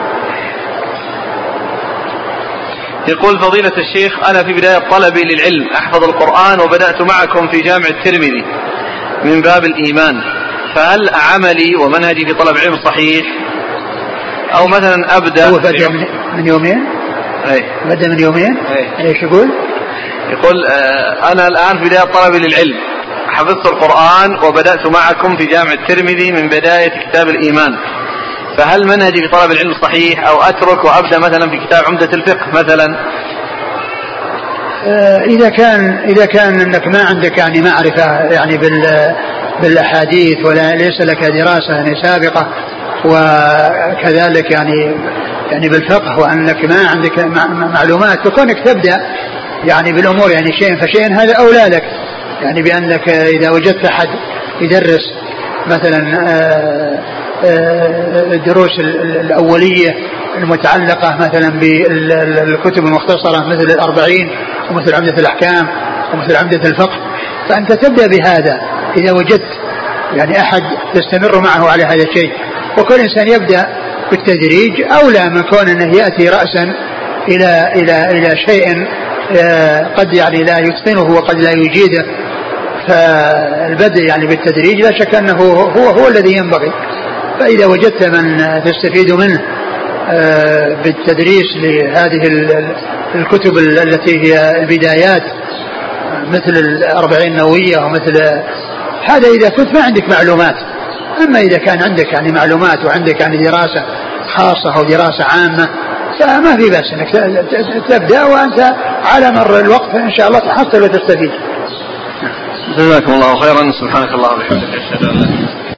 يقول: فضيلة الشيخ، أنا في بداية طلبي للعلم أحفظ القرآن وبدأت معكم في جامع الترمذي من باب الإيمان، فهل عملي ومنهجي في طلب علم صحيح؟ أو مثلا أبدأ هو بدأ من يومين أي. بدأ من يومين أي. ايش يقول؟ يقول آه أنا الآن في بداية طلبي للعلم حفظت القرآن وبدأت معكم في جامع الترمذي من بداية كتاب الإيمان، فهل منهجي في طلب العلم صحيح أو أترك وأبدأ مثلا في كتاب عمدة الفقه مثلا؟ آه إذا كان إذا كان أنك ما عندك يعني معرفة يعني بال بالأحاديث ولا ليس لك دراسة يعني سابقة، وكذلك يعني يعني بالفقه، وأنك ما عندك معلومات، فكونك تبدأ يعني بالأمور يعني شيء فشيء هذا أولى لك، يعني بأنك إذا وجدت أحد يدرس مثلا الدروس الأولية المتعلقة مثلا بالكتب المختصرة مثل الأربعين ومثل عمدة الأحكام ومثل عمدة الفقه، فأنت تبدأ بهذا إذا وجدت يعني أحد يستمر معه على هذا الشيء. وكل إنسان يبدأ بالتدريج أولى من كون أنه يأتي رأسا إلى إلى إلى شيء قد يعني لا يتقنه وقد لا يجيده. فالبدء يعني بالتدريج لا شك أنه هو هو الذي ينبغي. فإذا وجدت من تستفيد منه بالتدريس لهذه الكتب التي هي البدايات مثل الأربعين النووية ومثل هذا، إذا كنت ما عندك معلومات أما إذا كان عندك يعني معلومات وعندك يعني دراسة خاصة أو دراسة عامة فما في بأس أنك تبدأ وأنت على مر الوقت إن شاء الله تحصل وتستفيد. جزاكم الله خيرا. سبحانك اللهم وبحمدك أشهد أن لا إله إلا أنت